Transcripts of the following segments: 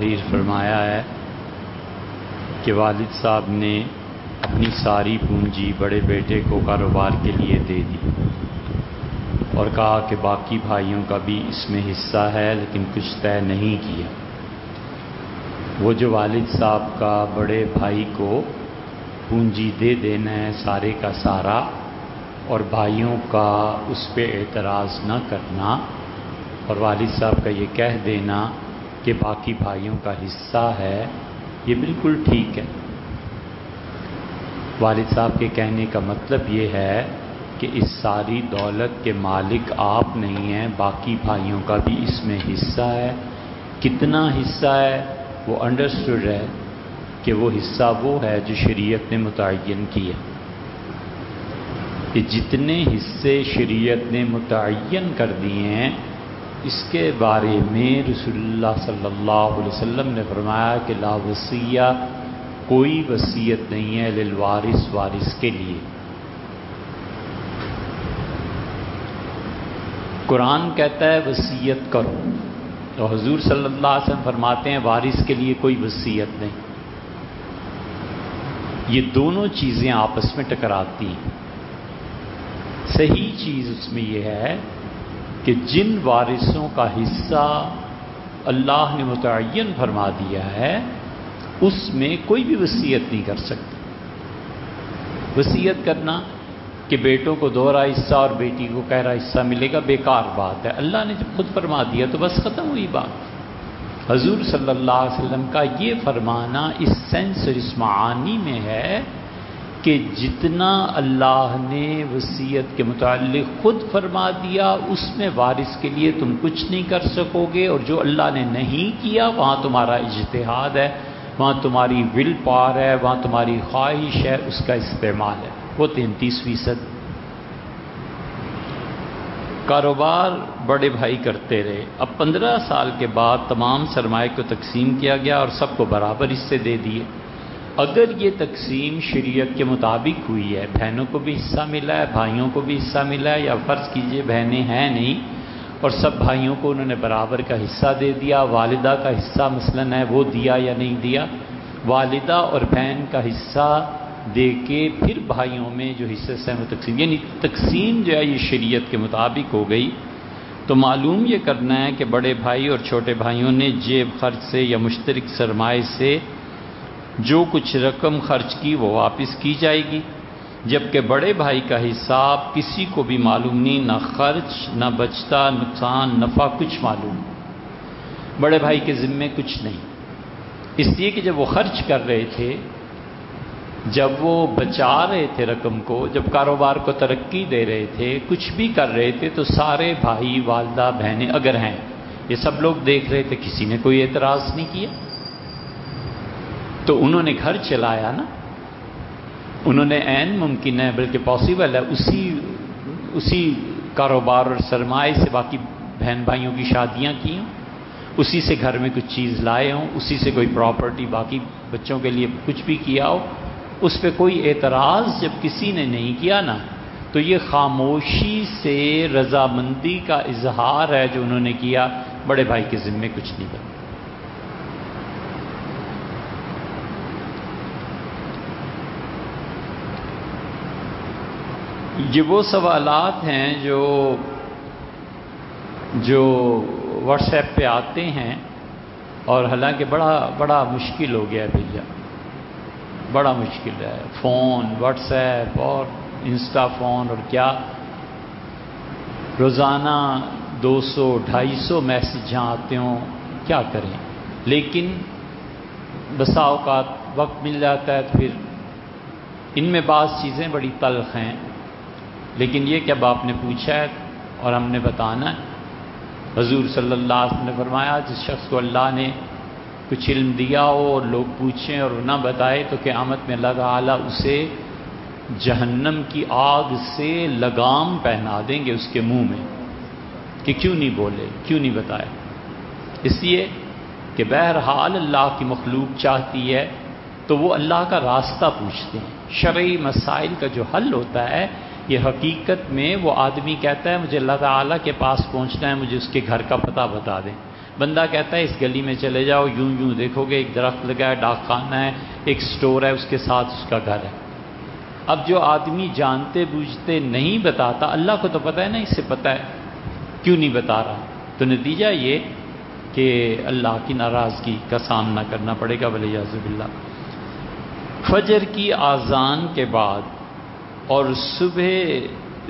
تحریر فرمایا ہے کہ والد صاحب نے اپنی ساری پونجی بڑے بیٹے کو کاروبار کے لیے دے دی اور کہا کہ باقی بھائیوں کا بھی اس میں حصہ ہے لیکن کچھ طے نہیں کیا۔ وہ جو والد صاحب کا بڑے بھائی کو پونجی دے دینا ہے سارے کا سارا اور بھائیوں کا اس پہ اعتراض نہ کرنا اور والد صاحب کا یہ کہہ دینا کہ باقی بھائیوں کا حصہ ہے، یہ بالکل ٹھیک ہے۔ والد صاحب کے کہنے کا مطلب یہ ہے کہ اس ساری دولت کے مالک آپ نہیں ہیں، باقی بھائیوں کا بھی اس میں حصہ ہے۔ کتنا حصہ ہے وہ انڈرسٹوڈ ہے کہ وہ حصہ وہ ہے جو شریعت نے متعین کیا، کہ جتنے حصے شریعت نے متعین کر دیے ہیں اس کے بارے میں رسول اللہ صلی اللہ علیہ وسلم نے فرمایا کہ لا وصیہ، کوئی وصیت نہیں ہے للوارث، وارث کے لیے۔ قرآن کہتا ہے وصیت کرو تو حضور صلی اللہ علیہ وسلم فرماتے ہیں وارث کے لیے کوئی وصیت نہیں۔ یہ دونوں چیزیں آپس میں ٹکراتی ہیں۔ صحیح چیز اس میں یہ ہے کہ جن وارثوں کا حصہ اللہ نے متعین فرما دیا ہے اس میں کوئی بھی وصیت نہیں کر سکتا۔ وصیت کرنا کہ بیٹوں کو دوہرا حصہ اور بیٹی کو کہہ رہا حصہ ملے گا، بیکار بات ہے۔ اللہ نے جب خود فرما دیا تو بس ختم ہوئی بات۔ حضور صلی اللہ علیہ وسلم کا یہ فرمانا اس سینس اور اس معانی میں ہے کہ جتنا اللہ نے وصیت کے متعلق خود فرما دیا اس میں وارث کے لیے تم کچھ نہیں کر سکو گے، اور جو اللہ نے نہیں کیا وہاں تمہارا اجتہاد ہے، وہاں تمہاری ول پاور ہے، وہاں تمہاری خواہش ہے، اس کا استعمال ہے۔ وہ 33%۔ کاروبار بڑے بھائی کرتے رہے، اب 15 سال کے بعد تمام سرمایہ کو تقسیم کیا گیا اور سب کو برابر حصے دے دیے۔ اگر یہ تقسیم شریعت کے مطابق ہوئی ہے، بہنوں کو بھی حصہ ملا ہے، بھائیوں کو بھی حصہ ملا ہے، یا فرض کیجئے بہنیں ہیں نہیں اور سب بھائیوں کو انہوں نے برابر کا حصہ دے دیا، والدہ کا حصہ مثلاً ہے وہ دیا یا نہیں دیا، والدہ اور بہن کا حصہ دے کے پھر بھائیوں میں جو حصے سے وہ تقسیم، یعنی تقسیم جو ہے یہ شریعت کے مطابق ہو گئی، تو معلوم یہ کرنا ہے کہ بڑے بھائی اور چھوٹے بھائیوں نے جیب خرچ سے یا مشترک سرمائے سے جو کچھ رقم خرچ کی وہ واپس کی جائے گی، جبکہ بڑے بھائی کا حساب کسی کو بھی معلوم نہیں، نہ خرچ، نہ بچتا، نقصان، نفع کچھ معلوم نہیں، بڑے بھائی کے ذمے کچھ نہیں، اس لیے کہ جب وہ خرچ کر رہے تھے، جب وہ بچا رہے تھے رقم کو، جب کاروبار کو ترقی دے رہے تھے، کچھ بھی کر رہے تھے، تو سارے بھائی، والدہ، بہنیں اگر ہیں یہ سب لوگ دیکھ رہے تھے، کسی نے کوئی اعتراض نہیں کیا، تو انہوں نے گھر چلایا نا، انہوں نے عین ممکن ہے بلکہ پاسبل ہے اسی کاروبار اور سرمائے سے باقی بہن بھائیوں کی شادیاں کی ہوں، اسی سے گھر میں کچھ چیز لائے ہوں، اسی سے کوئی پراپرٹی باقی بچوں کے لیے کچھ بھی کیا ہو، اس پہ کوئی اعتراض جب کسی نے نہیں کیا نا، تو یہ خاموشی سے رضامندی کا اظہار ہے جو انہوں نے کیا، بڑے بھائی کے ذمے کچھ نہیں بنا۔ یہ وہ سوالات ہیں جو واٹس ایپ پہ آتے ہیں، اور حالانکہ بڑا مشکل ہو گیا ہے بھیا، بڑا مشکل ہے، فون، واٹس ایپ اور انسٹا فون اور کیا، روزانہ 200-250 میسج جہاں آتے ہوں، کیا کریں، لیکن بسا اوقات وقت مل جاتا ہے تو پھر ان میں بعض چیزیں بڑی تلخ ہیں، لیکن یہ کہ اب آپ نے پوچھا ہے اور ہم نے بتانا ہے۔ حضور صلی اللہ علیہ وسلم نے فرمایا جس شخص کو اللہ نے کچھ علم دیا ہو اور لوگ پوچھیں اور نہ بتائے تو قیامت میں اللہ تعالیٰ اسے جہنم کی آگ سے لگام پہنا دیں گے اس کے منہ میں کہ کیوں نہیں بولے، کیوں نہیں بتایا۔ اس لیے کہ بہرحال اللہ کی مخلوق چاہتی ہے تو وہ اللہ کا راستہ پوچھتے ہیں۔ شرعی مسائل کا جو حل ہوتا ہے یہ حقیقت میں وہ آدمی کہتا ہے مجھے اللہ تعالیٰ کے پاس پہنچنا ہے، مجھے اس کے گھر کا پتہ بتا دیں، بندہ کہتا ہے اس گلی میں چلے جاؤ، یوں یوں دیکھو گے ایک درخت لگا ہے، ڈاک خانہ ہے، ایک سٹور ہے، اس کے ساتھ اس کا گھر ہے۔ اب جو آدمی جانتے بوجھتے نہیں بتاتا، اللہ کو تو پتہ ہے نا، اس سے پتہ ہے کیوں نہیں بتا رہا، تو نتیجہ یہ کہ اللہ کی ناراضگی کا سامنا کرنا پڑے گا ولیعذ باللہ۔ فجر کی اذان کے بعد اور صبح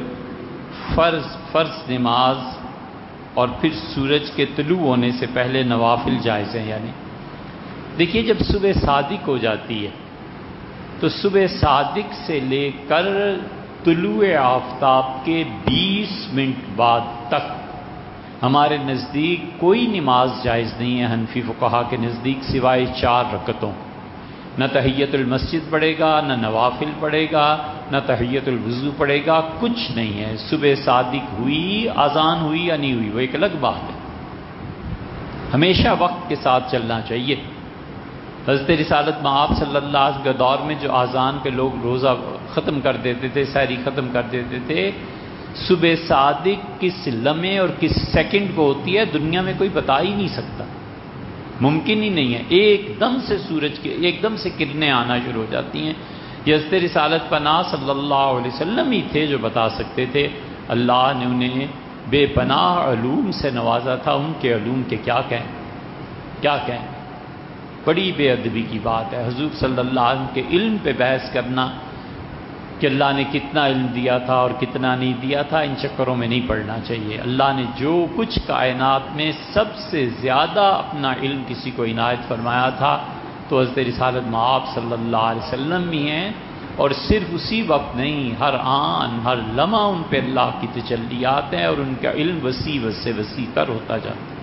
فرض نماز اور پھر سورج کے طلوع ہونے سے پہلے نوافل جائز ہیں۔ یعنی دیکھیے جب صبح صادق ہو جاتی ہے تو صبح صادق سے لے کر طلوع آفتاب کے 20 منٹ بعد تک ہمارے نزدیک کوئی نماز جائز نہیں ہے، حنفی فقہا کے نزدیک، سوائے 4 رکعتوں۔ نہ تحیت المسجد پڑھے گا، نہ نوافل پڑھے گا، نہ تحیت الوضو پڑھے گا، کچھ نہیں ہے۔ صبح صادق ہوئی، اذان ہوئی یا نہیں ہوئی وہ ایک الگ بات ہے، ہمیشہ وقت کے ساتھ چلنا چاہیے۔ حضرت رسالت مآب صلی اللہ علیہ وسلم کے دور میں جو اذان پہ لوگ روزہ ختم کر دیتے تھے، سحری ختم کر دیتے تھے، صبح صادق کس لمحے اور کس سیکنڈ کو ہوتی ہے دنیا میں کوئی بتا ہی نہیں سکتا، ممکن ہی نہیں ہے۔ ایک دم سے سورج کے ایک دم سے کرنیں آنا شروع ہو جاتی ہیں۔ یہ حضرت رسالت پناہ صلی اللہ علیہ وسلم ہی تھے جو بتا سکتے تھے، اللہ نے انہیں بے پناہ علوم سے نوازا تھا، ان کے علوم کے کیا کہیں، کیا کہیں۔ بڑی بے ادبی کی بات ہے حضور صلی اللہ علیہ وسلم کے علم پہ بحث کرنا کہ اللہ نے کتنا علم دیا تھا اور کتنا نہیں دیا تھا، ان چکروں میں نہیں پڑنا چاہیے۔ اللہ نے جو کچھ کائنات میں سب سے زیادہ اپنا علم کسی کو عنایت فرمایا تھا تو حضرت رسالت مآب صلی اللہ علیہ وسلم بھی ہیں، اور صرف اسی وقت نہیں، ہر آن ہر لمحہ ان پہ اللہ کی تجلیات ہیں اور ان کا علم وسیع سے وسیع تر ہوتا جاتا ہے۔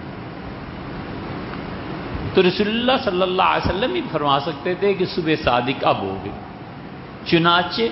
تو رسول اللہ صلی اللہ علیہ وسلم ہی فرما سکتے تھے کہ صبح صادق اب ہو گئی، چنانچہ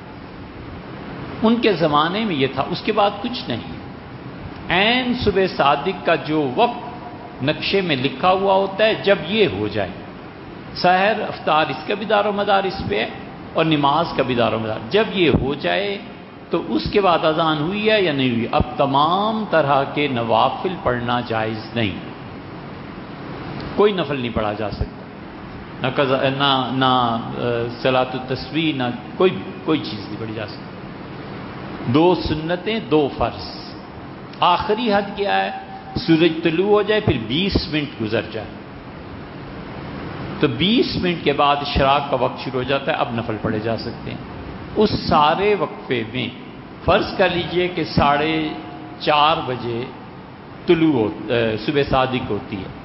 ان کے زمانے میں یہ تھا، اس کے بعد کچھ نہیں۔ عین صبح صادق کا جو وقت نقشے میں لکھا ہوا ہوتا ہے جب یہ ہو جائے، سحر افطار اس کا بھی دار و مدار اس پہ ہے اور نماز کا بھی دار و مدار، جب یہ ہو جائے تو اس کے بعد اذان ہوئی ہے یا نہیں ہوئی، اب تمام طرح کے نوافل پڑھنا جائز نہیں، کوئی نفل نہیں پڑھا جا سکتا، نہ صلاۃ التسبیح، نہ کوئی چیز نہیں پڑھی جا سکتی۔ 2 سنتیں 2 فرض، آخری حد کیا ہے، سورج طلوع ہو جائے پھر 20 منٹ گزر جائے تو 20 منٹ کے بعد اشراق کا وقت شروع ہو جاتا ہے، اب نفل پڑھے جا سکتے ہیں۔ اس سارے وقفے میں فرض کر لیجئے کہ 4:30 بجے صبح صادق ہوتی ہے،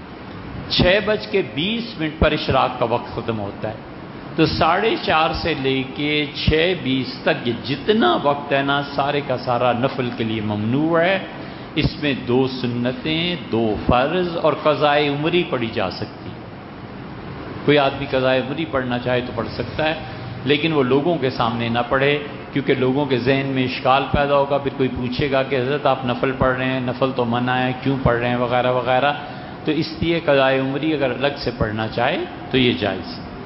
6:20 پر اشراق کا وقت ختم ہوتا ہے، تو 4:30 سے لے کے 6:20 تک یہ جتنا وقت ہے نا، سارے کا سارا نفل کے لیے ممنوع ہے۔ اس میں 2 سنتیں 2 فرض اور قضائے عمری پڑھی جا سکتی، کوئی آدمی قضائے عمری پڑھنا چاہے تو پڑھ سکتا ہے، لیکن وہ لوگوں کے سامنے نہ پڑھے، کیونکہ لوگوں کے ذہن میں اشکال پیدا ہوگا، پھر کوئی پوچھے گا کہ حضرت آپ نفل پڑھ رہے ہیں، نفل تو منع ہے، کیوں پڑھ رہے ہیں وغیرہ وغیرہ، تو اس لیے قضائے عمری اگر الگ سے پڑھنا چاہے تو یہ جائز۔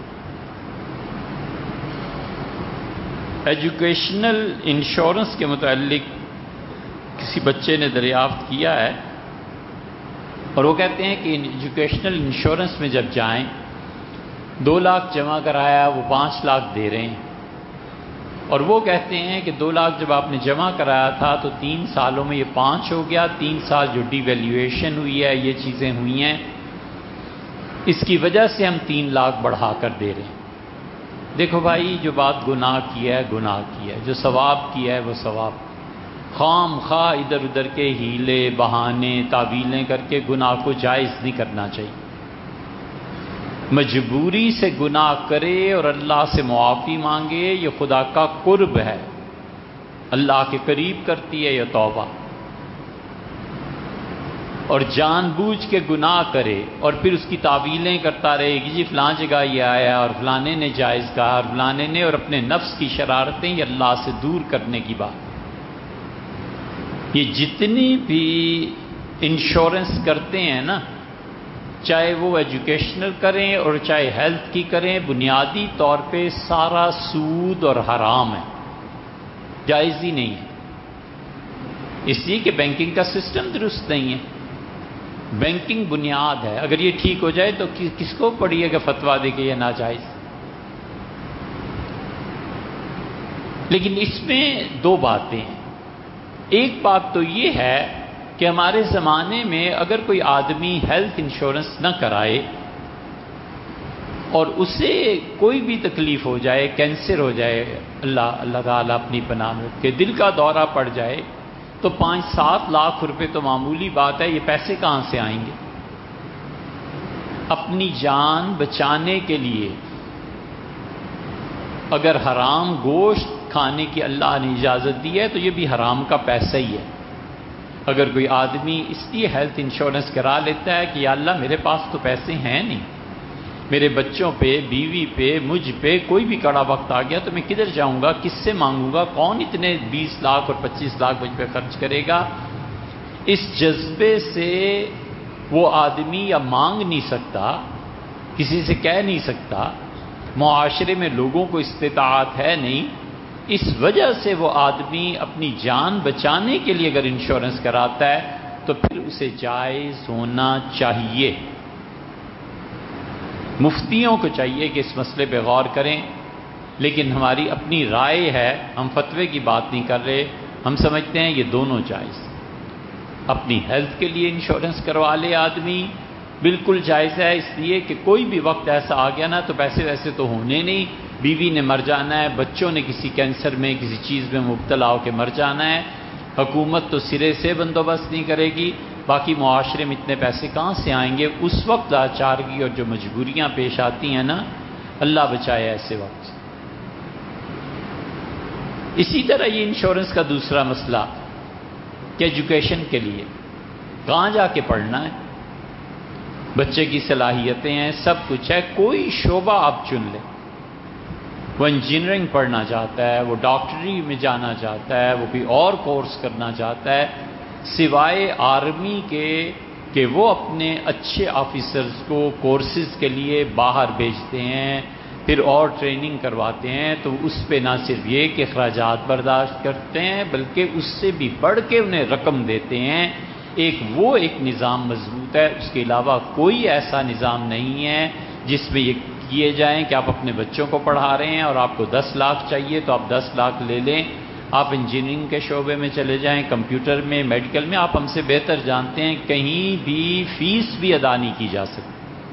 ایجوکیشنل انشورنس کے متعلق کسی بچے نے دریافت کیا ہے، اور وہ کہتے ہیں کہ ایجوکیشنل انشورنس میں جب جائیں 2 لاکھ جمع کرایا، وہ 5 لاکھ دے رہے ہیں، اور وہ کہتے ہیں کہ 2 لاکھ جب آپ نے جمع کرایا تھا تو 3 سالوں میں یہ 5 ہو گیا، 3 سال جو ڈی ویلیویشن ہوئی ہے، یہ چیزیں ہوئی ہیں، اس کی وجہ سے ہم 3 لاکھ بڑھا کر دے رہے ہیں۔ دیکھو بھائی، جو بات گناہ کی ہے گناہ کی ہے، جو ثواب کی ہے وہ ثواب، خام خواہ ادھر ادھر کے ہیلے بہانے تعویلیں کر کے گناہ کو جائز نہیں کرنا چاہیے۔ مجبوری سے گناہ کرے اور اللہ سے معافی مانگے، یہ خدا کا قرب ہے، اللہ کے قریب کرتی ہے یہ توبہ۔ اور جان بوجھ کے گناہ کرے اور پھر اس کی تعویلیں کرتا رہے کہ جی فلاں جگہ یہ آیا اور فلانے نے جائز کہا اور فلانے نے، اور اپنے نفس کی شرارتیں یہ اللہ سے دور کرنے کی بات۔ یہ جتنی بھی انشورنس کرتے ہیں نا، چاہے وہ ایجوکیشنل کریں اور چاہے ہیلتھ کی کریں، بنیادی طور پہ سارا سود اور حرام ہے، جائز ہی نہیں ہے، اس لیے کہ بینکنگ کا سسٹم درست نہیں ہے۔ بینکنگ بنیاد ہے، اگر یہ ٹھیک ہو جائے تو کس کو پڑھیے گا فتویٰ دے کہ یہ ناجائز۔ لیکن اس میں دو باتیں ہیں۔ ایک بات تو یہ ہے کہ ہمارے زمانے میں اگر کوئی آدمی ہیلتھ انشورنس نہ کرائے اور اسے کوئی بھی تکلیف ہو جائے، کینسر ہو جائے، اللہ تعالیٰ اپنی پناہ میں رکھے، دل کا دورہ پڑ جائے، تو 5-7 لاکھ روپے تو معمولی بات ہے، یہ پیسے کہاں سے آئیں گے؟ اپنی جان بچانے کے لیے اگر حرام گوشت کھانے کی اللہ نے اجازت دی ہے تو یہ بھی حرام کا پیسہ ہی ہے۔ اگر کوئی آدمی اس لیے ہیلتھ انشورنس کرا لیتا ہے کہ یا اللہ میرے پاس تو پیسے ہیں نہیں، میرے بچوں پہ، بیوی پہ، مجھ پہ کوئی بھی کڑا وقت آ گیا تو میں کدھر جاؤں گا، کس سے مانگوں گا، کون اتنے 20 لاکھ اور 25 لاکھ مجھ پہ خرچ کرے گا، اس جذبے سے وہ آدمی یا مانگ نہیں سکتا، کسی سے کہہ نہیں سکتا، معاشرے میں لوگوں کو استطاعت ہے نہیں، اس وجہ سے وہ آدمی اپنی جان بچانے کے لیے اگر انشورنس کراتا ہے تو پھر اسے جائز ہونا چاہیے۔ مفتیوں کو چاہیے کہ اس مسئلے پہ غور کریں، لیکن ہماری اپنی رائے ہے، ہم فتوے کی بات نہیں کر رہے، ہم سمجھتے ہیں یہ دونوں جائز۔ اپنی ہیلتھ کے لیے انشورنس کروا لے آدمی، بالکل جائز ہے، اس لیے کہ کوئی بھی وقت ایسا آ گیا نا تو پیسے ویسے تو ہونے نہیں، بیوی نے مر جانا ہے، بچوں نے کسی کینسر میں کسی چیز میں مبتلا ہو کے مر جانا ہے، حکومت تو سرے سے بندوبست نہیں کرے گی، باقی معاشرے میں اتنے پیسے کہاں سے آئیں گے؟ اس وقت لاچارگی اور جو مجبوریاں پیش آتی ہیں نا، اللہ بچائے ایسے وقت۔ اسی طرح یہ انشورنس کا دوسرا مسئلہ کہ ایجوکیشن کے لیے کہاں جا کے پڑھنا ہے، بچے کی صلاحیتیں ہیں، سب کچھ ہے، کوئی شعبہ آپ چن لیں، وہ انجینئرنگ پڑھنا چاہتا ہے، وہ ڈاکٹری میں جانا چاہتا ہے، وہ کوئی اور کورس کرنا چاہتا ہے، سوائے آرمی کے کہ وہ اپنے اچھے آفیسرز کو کورسز کے لیے باہر بھیجتے ہیں، پھر اور ٹریننگ کرواتے ہیں، تو اس پہ نہ صرف یہ کہ اخراجات برداشت کرتے ہیں بلکہ اس سے بھی بڑھ کے انہیں رقم دیتے ہیں۔ ایک نظام مضبوط ہے، اس کے علاوہ کوئی ایسا نظام نہیں ہے جس میں یہ کیے جائیں کہ آپ اپنے بچوں کو پڑھا رہے ہیں اور آپ کو 10 لاکھ چاہیے تو آپ 10 لاکھ لے لیں، آپ انجینئرنگ کے شعبے میں چلے جائیں، کمپیوٹر میں، میڈیکل میں، آپ ہم سے بہتر جانتے ہیں کہیں بھی فیس بھی ادا نہیں کی جا سکتی۔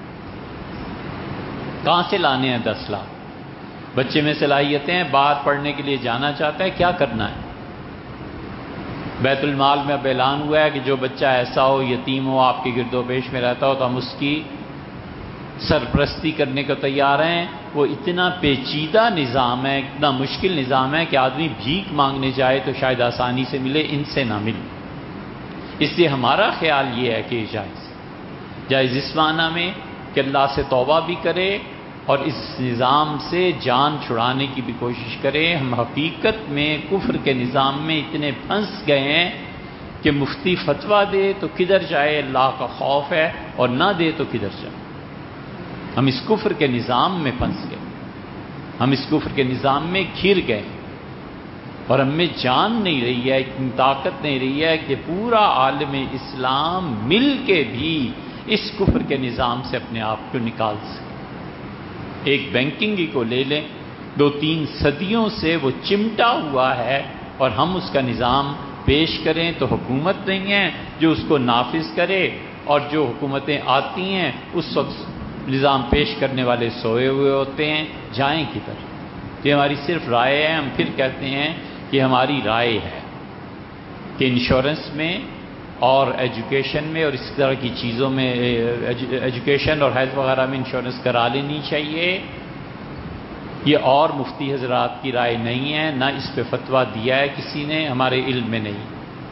کہاں سے لانے ہیں 10 لاکھ؟ بچے میں صلاحیتیں ہیں، باہر پڑھنے کے لیے جانا چاہتا ہے، کیا کرنا ہے؟ بیت المال میں اب اعلان ہوا ہے کہ جو بچہ ایسا ہو، یتیم ہو، آپ کے گرد و پیش میں رہتا ہو تو ہم اس کی سرپرستی کرنے کو تیار ہیں۔ وہ اتنا پیچیدہ نظام ہے، اتنا مشکل نظام ہے کہ آدمی بھیک مانگنے جائے تو شاید آسانی سے ملے، ان سے نہ ملے۔ اس لیے ہمارا خیال یہ ہے کہ جائز اس معنی میں کہ اللہ سے توبہ بھی کرے اور اس نظام سے جان چھڑانے کی بھی کوشش کرے۔ ہم حقیقت میں کفر کے نظام میں اتنے پھنس گئے ہیں کہ مفتی فتویٰ دے تو کدھر جائے، اللہ کا خوف ہے، اور نہ دے تو کدھر جائے۔ ہم اس کفر کے نظام میں پھنس گئے، ہم اس کفر کے نظام میں گھر گئے، اور ہم میں جان نہیں رہی ہے، اتنی طاقت نہیں رہی ہے کہ پورا عالم اسلام مل کے بھی اس کفر کے نظام سے اپنے آپ کو نکال سکے۔ ایک بینکنگ ہی کو لے لیں، 2-3 صدیوں سے وہ چمٹا ہوا ہے، اور ہم اس کا نظام پیش کریں تو حکومت نہیں ہے جو اس کو نافذ کرے، اور جو حکومتیں آتی ہیں اس وقت نظام پیش کرنے والے سوئے ہوئے ہوتے ہیں، جائیں کدھر؟ یہ ہماری صرف رائے ہے، ہم پھر کہتے ہیں کہ ہماری رائے ہے کہ انشورنس میں اور ایجوکیشن میں اور اس طرح کی چیزوں میں، ایجوکیشن اور ہیلتھ وغیرہ میں انشورنس کرا لینی چاہیے۔ یہ اور مفتی حضرات کی رائے نہیں ہے، نہ اس پہ فتویٰ دیا ہے کسی نے، ہمارے علم میں نہیں۔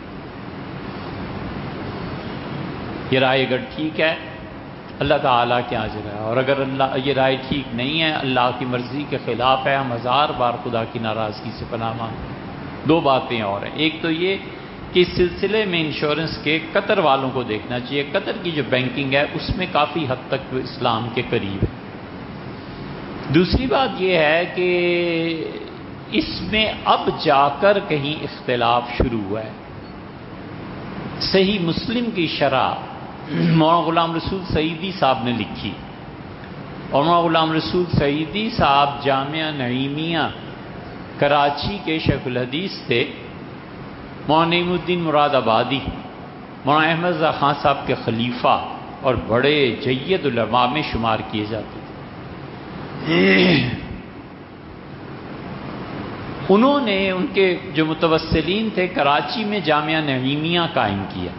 یہ رائے اگر ٹھیک ہے اللہ تعالیٰ کے اجر ہے، اور اگر یہ رائے ٹھیک نہیں ہے، اللہ کی مرضی کے خلاف ہے، ہم 1000 بار خدا کی ناراضگی سے پناہ مانگیں۔ 2 باتیں اور ہیں، ایک تو یہ کہ اس سلسلے میں انشورنس کے قطر والوں کو دیکھنا چاہیے، قطر کی جو بینکنگ ہے اس میں کافی حد تک اسلام کے قریب ہے۔ دوسری بات یہ ہے کہ اس میں اب جا کر کہیں اختلاف شروع ہوا ہے۔ صحیح مسلم کی شرح مولانا غلام رسول سعیدی صاحب نے لکھی، اور مولانا غلام رسول سعیدی صاحب جامعہ نعیمیہ کراچی کے شیخ الحدیث تھے۔ مولانا نعیم الدین مراد آبادی مولانا احمد رضا خان صاحب کے خلیفہ اور بڑے جید علماء میں شمار کیے جاتے تھے۔ انہوں نے ان کے جو متوسلین تھے کراچی میں جامعہ نعیمیہ قائم کیا۔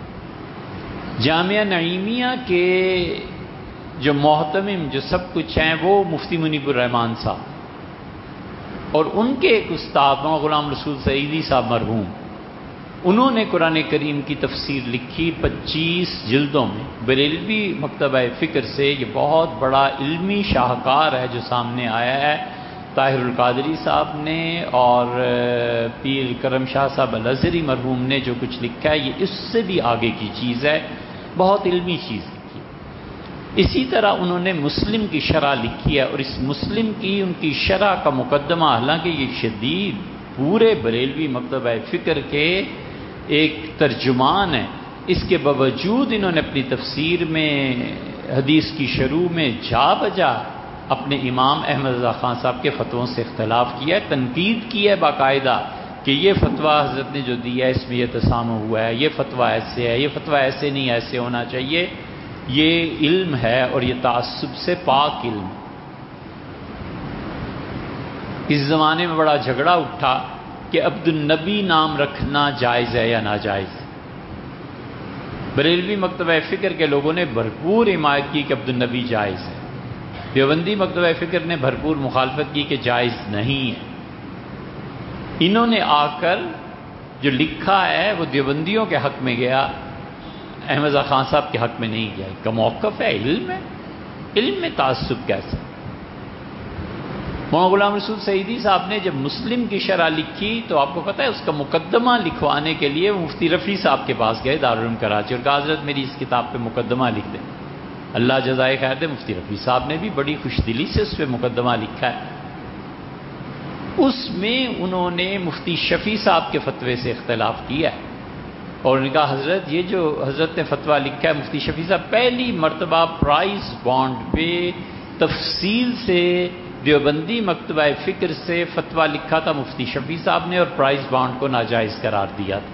جامعہ نعیمیہ کے جو محتمم جو سب کچھ ہیں وہ مفتی منیب الرحمان صاحب، اور ان کے ایک استاد مولانا غلام رسول سعیدی صاحب مرحوم، انہوں نے قرآن کریم کی تفسیر لکھی 25 جلدوں میں۔ بریلوی مکتبہ فکر سے یہ بہت بڑا علمی شاہکار ہے جو سامنے آیا ہے۔ طاہر القادری صاحب نے اور پیر کرم شاہ صاحب الازہری مرحوم نے جو کچھ لکھا ہے یہ اس سے بھی آگے کی چیز ہے، بہت علمی چیز لکھی۔ اسی طرح انہوں نے مسلم کی شرح لکھی ہے، اور اس مسلم کی ان کی شرح کا مقدمہ، حالانکہ یہ شدید پورے بریلوی مکتبہ فکر کے ایک ترجمان ہے، اس کے باوجود انہوں نے اپنی تفسیر میں حدیث کی شروع میں جا بجا اپنے امام احمد رضا خان صاحب کے فتووں سے اختلاف کیا ہے، تنقید کی ہے باقاعدہ کہ یہ فتویٰ حضرت نے جو دیا ہے اس میں یہ تسامح ہوا ہے، یہ فتویٰ ایسے ہے، یہ فتویٰ ایسے نہیں ایسے ہونا چاہیے، یہ علم ہے اور یہ تعصب سے پاک علم۔ اس زمانے میں بڑا جھگڑا اٹھا کہ عبد النبی نام رکھنا جائز ہے یا ناجائز۔ بریلوی مکتبہ فکر کے لوگوں نے بھرپور حمایت کی کہ عبد النبی جائز ہے، دیوبندی مکتبہ فکر نے بھرپور مخالفت کی کہ جائز نہیں ہے۔ انہوں نے آ کر جو لکھا ہے وہ دیوبندیوں کے حق میں گیا، احمد رضا خان صاحب کے حق میں نہیں گیا۔ اس کا موقف ہے، علم ہے، علم میں تعصب کیسا؟ مولانا غلام رسول سعیدی صاحب نے جب مسلم کی شرح لکھی تو آپ کو پتہ ہے اس کا مقدمہ لکھوانے کے لیے وہ مفتی رفیع صاحب کے پاس گئے دارالعلوم کراچی، اور کہا حضرت میری اس کتاب پہ مقدمہ لکھ دیں۔ اللہ جزائے خیر دے، مفتی رفیع صاحب نے بھی بڑی خوش دلی سے اس پہ مقدمہ لکھا ہے۔ اس میں انہوں نے مفتی شفیع صاحب کے فتوے سے اختلاف کیا ہے، اور انہوں نے کہا حضرت یہ جو حضرت نے فتویٰ لکھا ہے، مفتی شفیع صاحب پہلی مرتبہ پرائز بانڈ پہ تفصیل سے دیوبندی مکتبہ فکر سے فتویٰ لکھا تھا مفتی شفیع صاحب نے، اور پرائز بانڈ کو ناجائز قرار دیا تھا۔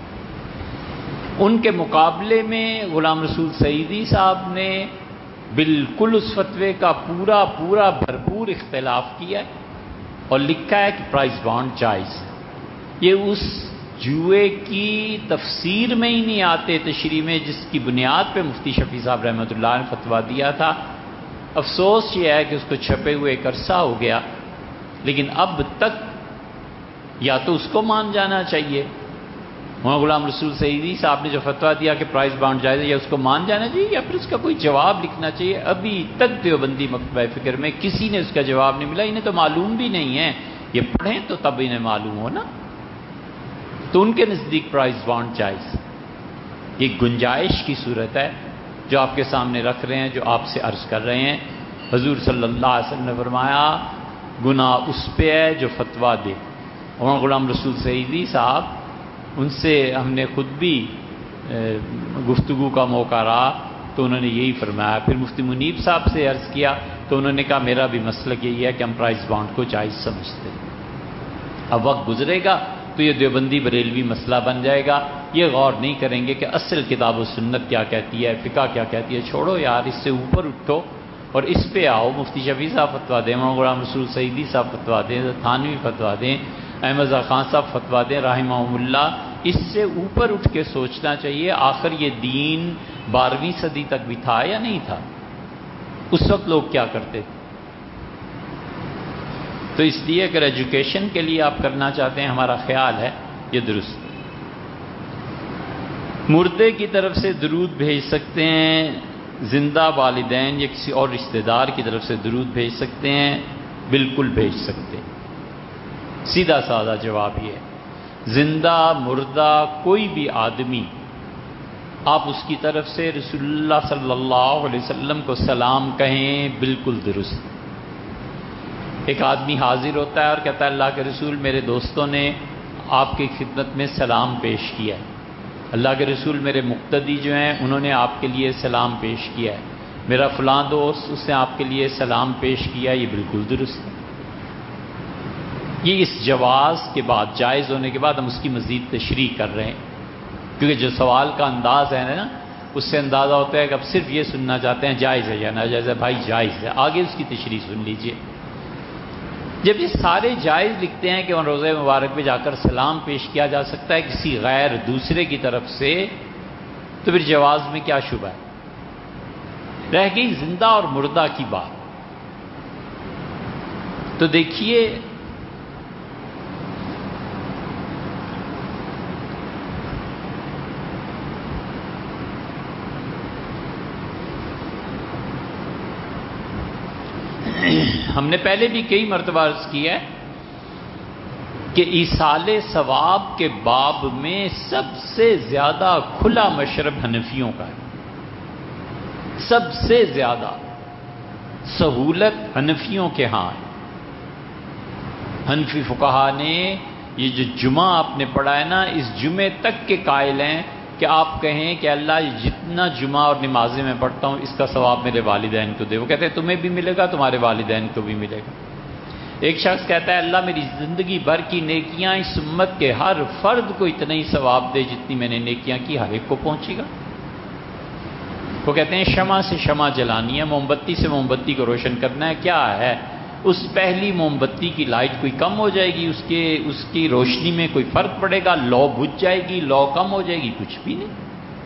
ان کے مقابلے میں غلام رسول سعیدی صاحب نے بالکل اس فتوے کا پورا بھرپور اختلاف کیا ہے اور لکھا ہے کہ پرائز بانڈ جائز ہے۔ یہ اس جوئے کی تفسیر میں ہی نہیں آتے تشریح میں جس کی بنیاد پہ مفتی شفیع صاحب رحمۃ اللہ نے فتویٰ دیا تھا۔ افسوس یہ ہے کہ اس کو چھپے ہوئے ایک عرصہ ہو گیا، لیکن اب تک یا تو اس کو مان جانا چاہیے، مولانا غلام رسول سعیدی صاحب نے جو فتویٰ دیا کہ پرائز بانڈ جائز ہے، یا اس کو مان جانا چاہیے یا پھر اس کا کوئی جواب لکھنا چاہیے۔ ابھی تک دیوبندی مکتبہ فکر میں کسی نے اس کا جواب نہیں ملا، انہیں تو معلوم بھی نہیں ہے، یہ پڑھیں تو تب انہیں معلوم ہو نا۔ تو ان کے نزدیک پرائز بانڈ جائز، یہ گنجائش کی صورت ہے جو آپ کے سامنے رکھ رہے ہیں، جو آپ سے عرض کر رہے ہیں۔ حضور صلی اللہ علیہ وسلم نے فرمایا گناہ اس پہ ہے جو فتویٰ دے۔ مولانا غلام رسول سعیدی صاحب، ان سے ہم نے خود بھی گفتگو کا موقع رہا تو انہوں نے یہی فرمایا۔ پھر مفتی منیب صاحب سے عرض کیا تو انہوں نے کہا میرا بھی مسلک یہی ہے کہ ہم پرائز بانڈ کو جائز سمجھتے ہیں۔ اب وقت گزرے گا تو یہ دیوبندی بریلوی مسئلہ بن جائے گا، یہ غور نہیں کریں گے کہ اصل کتاب و سنت کیا کہتی ہے، فقہ کیا کہتی ہے۔ چھوڑو یار، اس سے اوپر اٹھو اور اس پہ آؤ۔ مفتی شفیع صاحب فتویٰ دیں، مولانا غلام رسول سعیدی صاحب فتویٰ دیں، تھانوی فتویٰ دیں، احمد رضا خان صاحب فتویٰ دیں رحمہم اللہ۔ اس سے اوپر اٹھ کے سوچنا چاہیے آخر یہ دین 12ویں صدی تک بھی تھا یا نہیں تھا، اس وقت لوگ کیا کرتے تھے۔ تو اس لیے اگر ایجوکیشن کے لیے آپ کرنا چاہتے ہیں، ہمارا خیال ہے یہ درست ہے۔ مردے کی طرف سے درود بھیج سکتے ہیں، زندہ والدین یا کسی اور رشتہ دار کی طرف سے درود بھیج سکتے ہیں؟ بالکل بھیج سکتے ہیں۔ سیدھا سادہ جواب یہ ہے، زندہ مردہ کوئی بھی آدمی آپ اس کی طرف سے رسول اللہ صلی اللہ علیہ وسلم کو سلام کہیں، بالکل درست۔ ایک آدمی حاضر ہوتا ہے اور کہتا ہے اللہ کے رسول میرے دوستوں نے آپ کی خدمت میں سلام پیش کیا ہے، اللہ کے رسول میرے مقتدی جو ہیں انہوں نے آپ کے لیے سلام پیش کیا ہے، میرا فلاں دوست اس نے آپ کے لیے سلام پیش کیا، یہ بالکل درست ہے۔ یہ اس جواز کے بعد، جائز ہونے کے بعد ہم اس کی مزید تشریح کر رہے ہیں، کیونکہ جو سوال کا انداز ہے نا اس سے اندازہ ہوتا ہے کہ اب صرف یہ سننا چاہتے ہیں جائز ہے یا ناجائز ہے۔ بھائی جائز ہے، آگے اس کی تشریح سن لیجئے۔ جب یہ سارے جائز لکھتے ہیں کہ ان روزہ مبارک پہ جا کر سلام پیش کیا جا سکتا ہے کسی غیر دوسرے کی طرف سے، تو پھر جواز میں کیا شبہ ہے؟ رہ گئی زندہ اور مردہ کی بات۔ تو دیکھیے ہم نے پہلے بھی کئی مرتبہ عرض کیا ہے کہ ایصال ثواب کے باب میں سب سے زیادہ کھلا مشرب حنفیوں کا ہے، سب سے زیادہ سہولت حنفیوں کے ہاں ہے۔ حنفی فقہا نے یہ جو جمعہ آپ نے پڑھا ہے نا، اس جمعے تک کے قائل ہیں کہ آپ کہیں کہ اللہ جتنا جمعہ اور نمازیں میں پڑھتا ہوں اس کا ثواب میرے والدین کو دے۔ وہ کہتے ہیں تمہیں بھی ملے گا، تمہارے والدین کو بھی ملے گا۔ ایک شخص کہتا ہے اللہ میری زندگی بھر کی نیکیاں اس امت کے ہر فرد کو اتنا ہی ثواب دے جتنی میں نے نیکیاں کی، ہر ایک کو پہنچے گا۔ وہ کہتے ہیں شمع سے شمع جلانی ہے، موم بتی سے موم بتی کو روشن کرنا ہے۔ کیا ہے اس پہلی موم بتی کی لائٹ کوئی کم ہو جائے گی، اس کی روشنی میں کوئی فرق پڑے گا؟ لو بجھ جائے گی، لو کم ہو جائے گی؟ کچھ بھی نہیں۔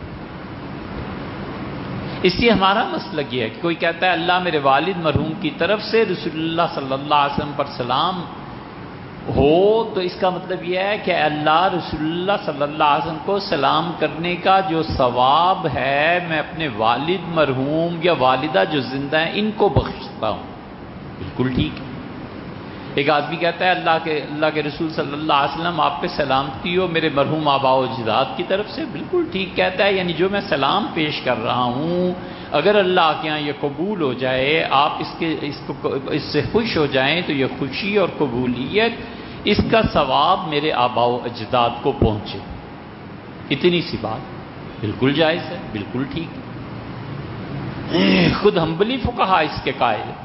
اس لیے ہمارا مسلک یہ ہے کہ کوئی کہتا ہے اللہ میرے والد مرحوم کی طرف سے رسول اللہ صلی اللہ علیہ وسلم پر سلام ہو، تو اس کا مطلب یہ ہے کہ اللہ رسول اللہ صلی اللہ علیہ وسلم کو سلام کرنے کا جو ثواب ہے میں اپنے والد مرحوم یا والدہ جو زندہ ہیں ان کو بخشتا ہوں۔ بالکل ٹھیک ہے۔ ایک آدمی کہتا ہے اللہ کے رسول صلی اللہ علیہ وسلم آپ پہ سلامتی ہو میرے مرحوم آباء و اجداد کی طرف سے۔ بالکل ٹھیک کہتا ہے، یعنی جو میں سلام پیش کر رہا ہوں اگر اللہ کے یہاں یہ قبول ہو جائے، آپ اس سے خوش ہو جائیں، تو یہ خوشی اور قبولیت اس کا ثواب میرے آباء و اجداد کو پہنچے۔ اتنی سی بات بالکل جائز ہے، بالکل ٹھیک ہے۔ خود حنبلی فقہا اس کے قائل ہیں،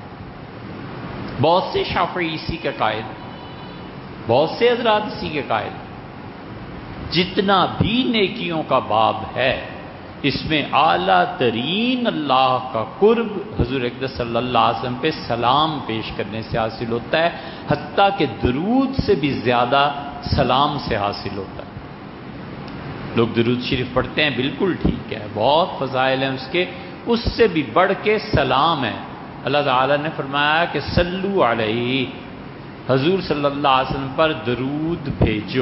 بہت سے شافعی اسی کے قائل، بہت سے حضرات اسی کے قائل۔ جتنا بھی نیکیوں کا باب ہے اس میں اعلیٰ ترین اللہ کا قرب حضور اقدس صلی اللہ علیہ وسلم پہ سلام پیش کرنے سے حاصل ہوتا ہے، حتیٰ کہ درود سے بھی زیادہ سلام سے حاصل ہوتا ہے۔ لوگ درود شریف پڑھتے ہیں، بالکل ٹھیک ہے، بہت فضائل ہیں اس کے، اس سے بھی بڑھ کے سلام ہے۔ اللہ تعالیٰ نے فرمایا کہ صلو علیہ، حضور صلی اللہ علیہ وسلم پر درود بھیجو۔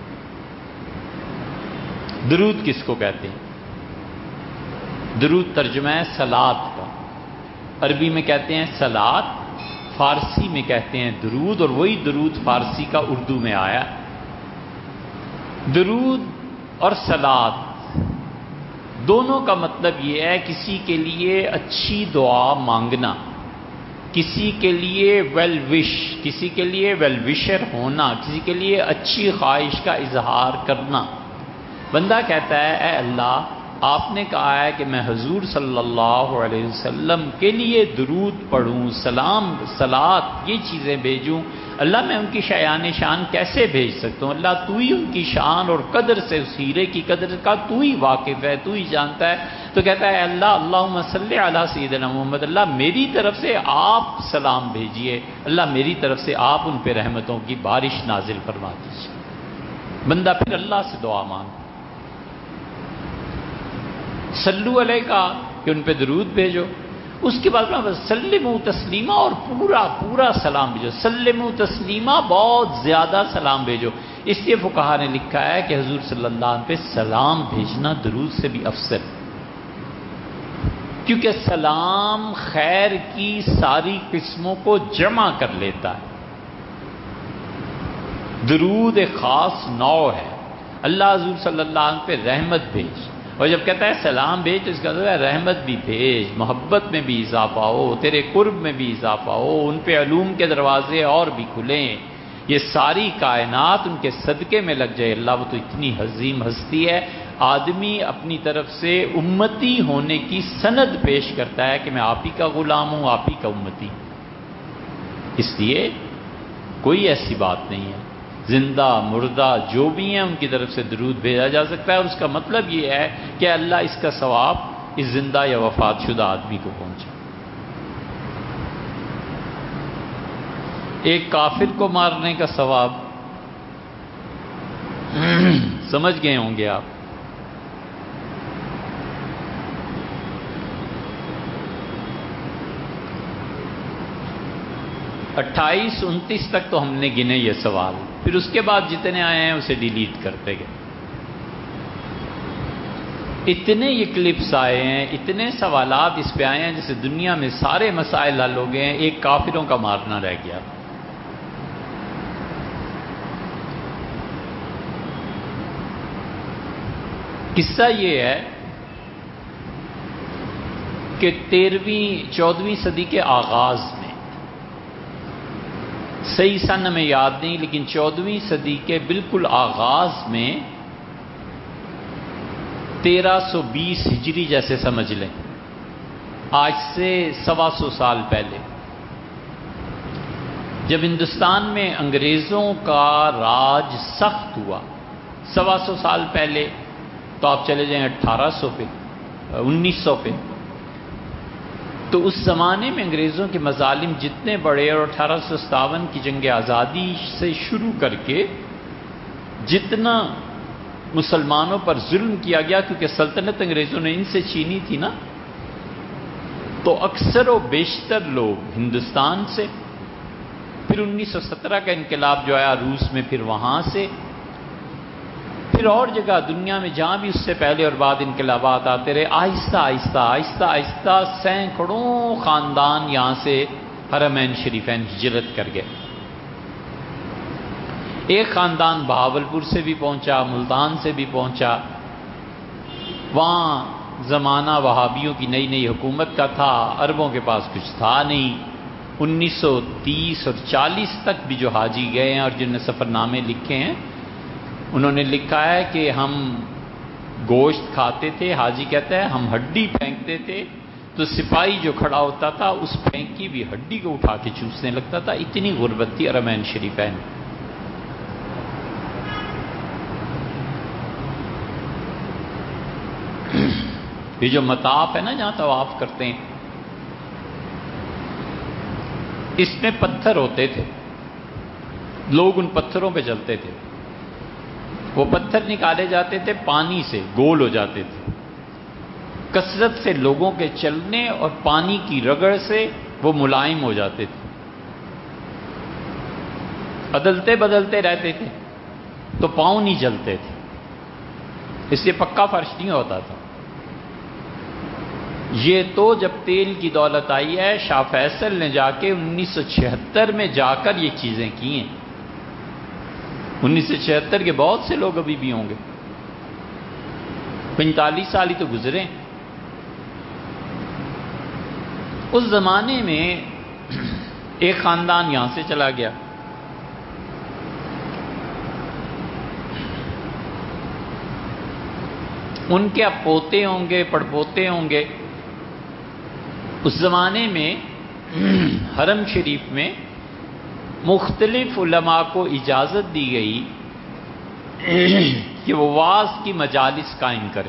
درود کس کو کہتے ہیں؟ درود ترجمہ ہے صلات کا، عربی میں کہتے ہیں صلات، فارسی میں کہتے ہیں درود، اور وہی درود فارسی کا اردو میں آیا۔ درود اور صلات دونوں کا مطلب یہ ہے کسی کے لیے اچھی دعا مانگنا، کسی کے لیے ویل وش، کسی کے لیے ویل وشر ہونا، کسی کے لیے اچھی خواہش کا اظہار کرنا۔ بندہ کہتا ہے اے اللہ آپ نے کہا ہے کہ میں حضور صلی اللہ علیہ وسلم کے لیے درود پڑھوں، سلام صلات یہ چیزیں بھیجوں، اللہ میں ان کی شایان شان کیسے بھیج سکتا ہوں؟ اللہ تو ہی ان کی شان اور قدر سے، اس ہیرے کی قدر کا تو ہی واقف ہے، تو ہی جانتا ہے۔ تو کہتا ہے اللہ اللہم صلی علی سیدنا محمد، اللہ میری طرف سے آپ سلام بھیجئے، اللہ میری طرف سے آپ ان پہ رحمتوں کی بارش نازل فرما دیجیے۔ بندہ پھر اللہ سے دعا مانگ، صلو علیہ کا کہ ان پہ درود بھیجو، اس کے بعد سلموا تسلیما، اور پورا سلام بھیجو، سلموا تسلیما، بہت زیادہ سلام بھیجو۔ اس لیے فقہا نے لکھا ہے کہ حضور صلی اللہ علیہ وسلم پہ سلام بھیجنا درود سے بھی افضل، کیونکہ سلام خیر کی ساری قسموں کو جمع کر لیتا ہے۔ درود ایک خاص نوع ہے، اللہ حضور صلی اللہ علیہ وسلم پہ رحمت بھیج، اور جب کہتا ہے سلام بھیج تو اس کا مطلب ہے رحمت بھی بھیج، محبت میں بھی اضافہ ہو، تیرے قرب میں بھی اضافہ ہو، ان پہ علوم کے دروازے اور بھی کھلیں، یہ ساری کائنات ان کے صدقے میں لگ جائے اللہ، وہ تو اتنی عظیم ہستی ہے۔ آدمی اپنی طرف سے امتی ہونے کی سند پیش کرتا ہے کہ میں آپ ہی کا غلام ہوں، آپ ہی کا امتی۔ اس لیے کوئی ایسی بات نہیں ہے، زندہ مردہ جو بھی ہیں ان کی طرف سے درود بھیجا جا سکتا ہے، اور اس کا مطلب یہ ہے کہ اللہ اس کا ثواب اس زندہ یا وفات شدہ آدمی کو پہنچا۔ ایک کافر کو مارنے کا ثواب سمجھ گئے ہوں گے آپ۔ اٹھائیس 29 تک تو ہم نے گنے یہ سوال، پھر اس کے بعد جتنے آئے ہیں اسے ڈیلیٹ کرتے گئے۔ اتنے یہ کلپس آئے ہیں، اتنے سوالات اس پہ آئے ہیں جیسے دنیا میں سارے مسائل حل ہو گئے ہیں، ایک کافروں کا مارنا رہ گیا۔ قصہ یہ ہے کہ 13ویں-14ویں صدی کے آغاز میں، صحیح سن ہمیں یاد نہیں لیکن 14ویں صدی کے بالکل آغاز میں 1320 ہجری جیسے سمجھ لیں، آج سے 125 سال پہلے، جب ہندوستان میں انگریزوں کا راج سخت ہوا، 125 سال پہلے تو آپ چلے جائیں 1800 پہ، 1900 پہ، تو اس زمانے میں انگریزوں کے مظالم جتنے بڑے، اور 1857 کی جنگ آزادی سے شروع کر کے جتنا مسلمانوں پر ظلم کیا گیا، کیونکہ سلطنت انگریزوں نے ان سے چھینی تھی نا، تو اکثر و بیشتر لوگ ہندوستان سے، پھر 1917 کا انقلاب جو آیا روس میں، پھر وہاں سے، پھر اور جگہ دنیا میں جہاں بھی اس سے پہلے اور بعد انقلابات آتے رہے، آہستہ آہستہ آہستہ آہستہ سینکڑوں خاندان یہاں سے حرمین شریفین ہجرت کر گئے۔ ایک خاندان بہاولپور سے بھی پہنچا، ملتان سے بھی پہنچا، وہاں زمانہ وہابیوں کی نئی نئی حکومت کا تھا، عربوں کے پاس کچھ تھا نہیں۔ 1930 اور 40 تک بھی جو حاجی گئے ہیں اور جن نے سفر نامے لکھے ہیں، انہوں نے لکھا ہے کہ ہم گوشت کھاتے تھے، حاجی کہتا ہے ہم ہڈی پھینکتے تھے تو سپاہی جو کھڑا ہوتا تھا اس پھینکی بھی ہڈی کو اٹھا کے چوسنے لگتا تھا، اتنی غربت تھی حرمین شریفین۔ یہ جو مطاف ہے نا جہاں طواف کرتے ہیں، اس میں پتھر ہوتے تھے، لوگ ان پتھروں پہ چلتے تھے، وہ پتھر نکالے جاتے تھے پانی سے، گول ہو جاتے تھے، کثرت سے لوگوں کے چلنے اور پانی کی رگڑ سے وہ ملائم ہو جاتے تھے، عدلتے بدلتے رہتے تھے تو پاؤں نہیں جلتے تھے، اس لیے پکا فرش نہیں ہوتا تھا۔ یہ تو جب تیل کی دولت آئی ہے، شاہ فیصل نے جا کے 1976 میں جا کر یہ چیزیں کی ہیں۔ 1976 کے بہت سے لوگ ابھی بھی ہوں گے، 45 سال ہی تو گزرے۔ اس زمانے میں ایک خاندان یہاں سے چلا گیا، ان کے اب پوتے ہوں گے، پڑپوتے ہوں گے۔ اس زمانے میں حرم شریف میں مختلف علماء کو اجازت دی گئی کہ وہ وعظ کی مجالس قائم کریں۔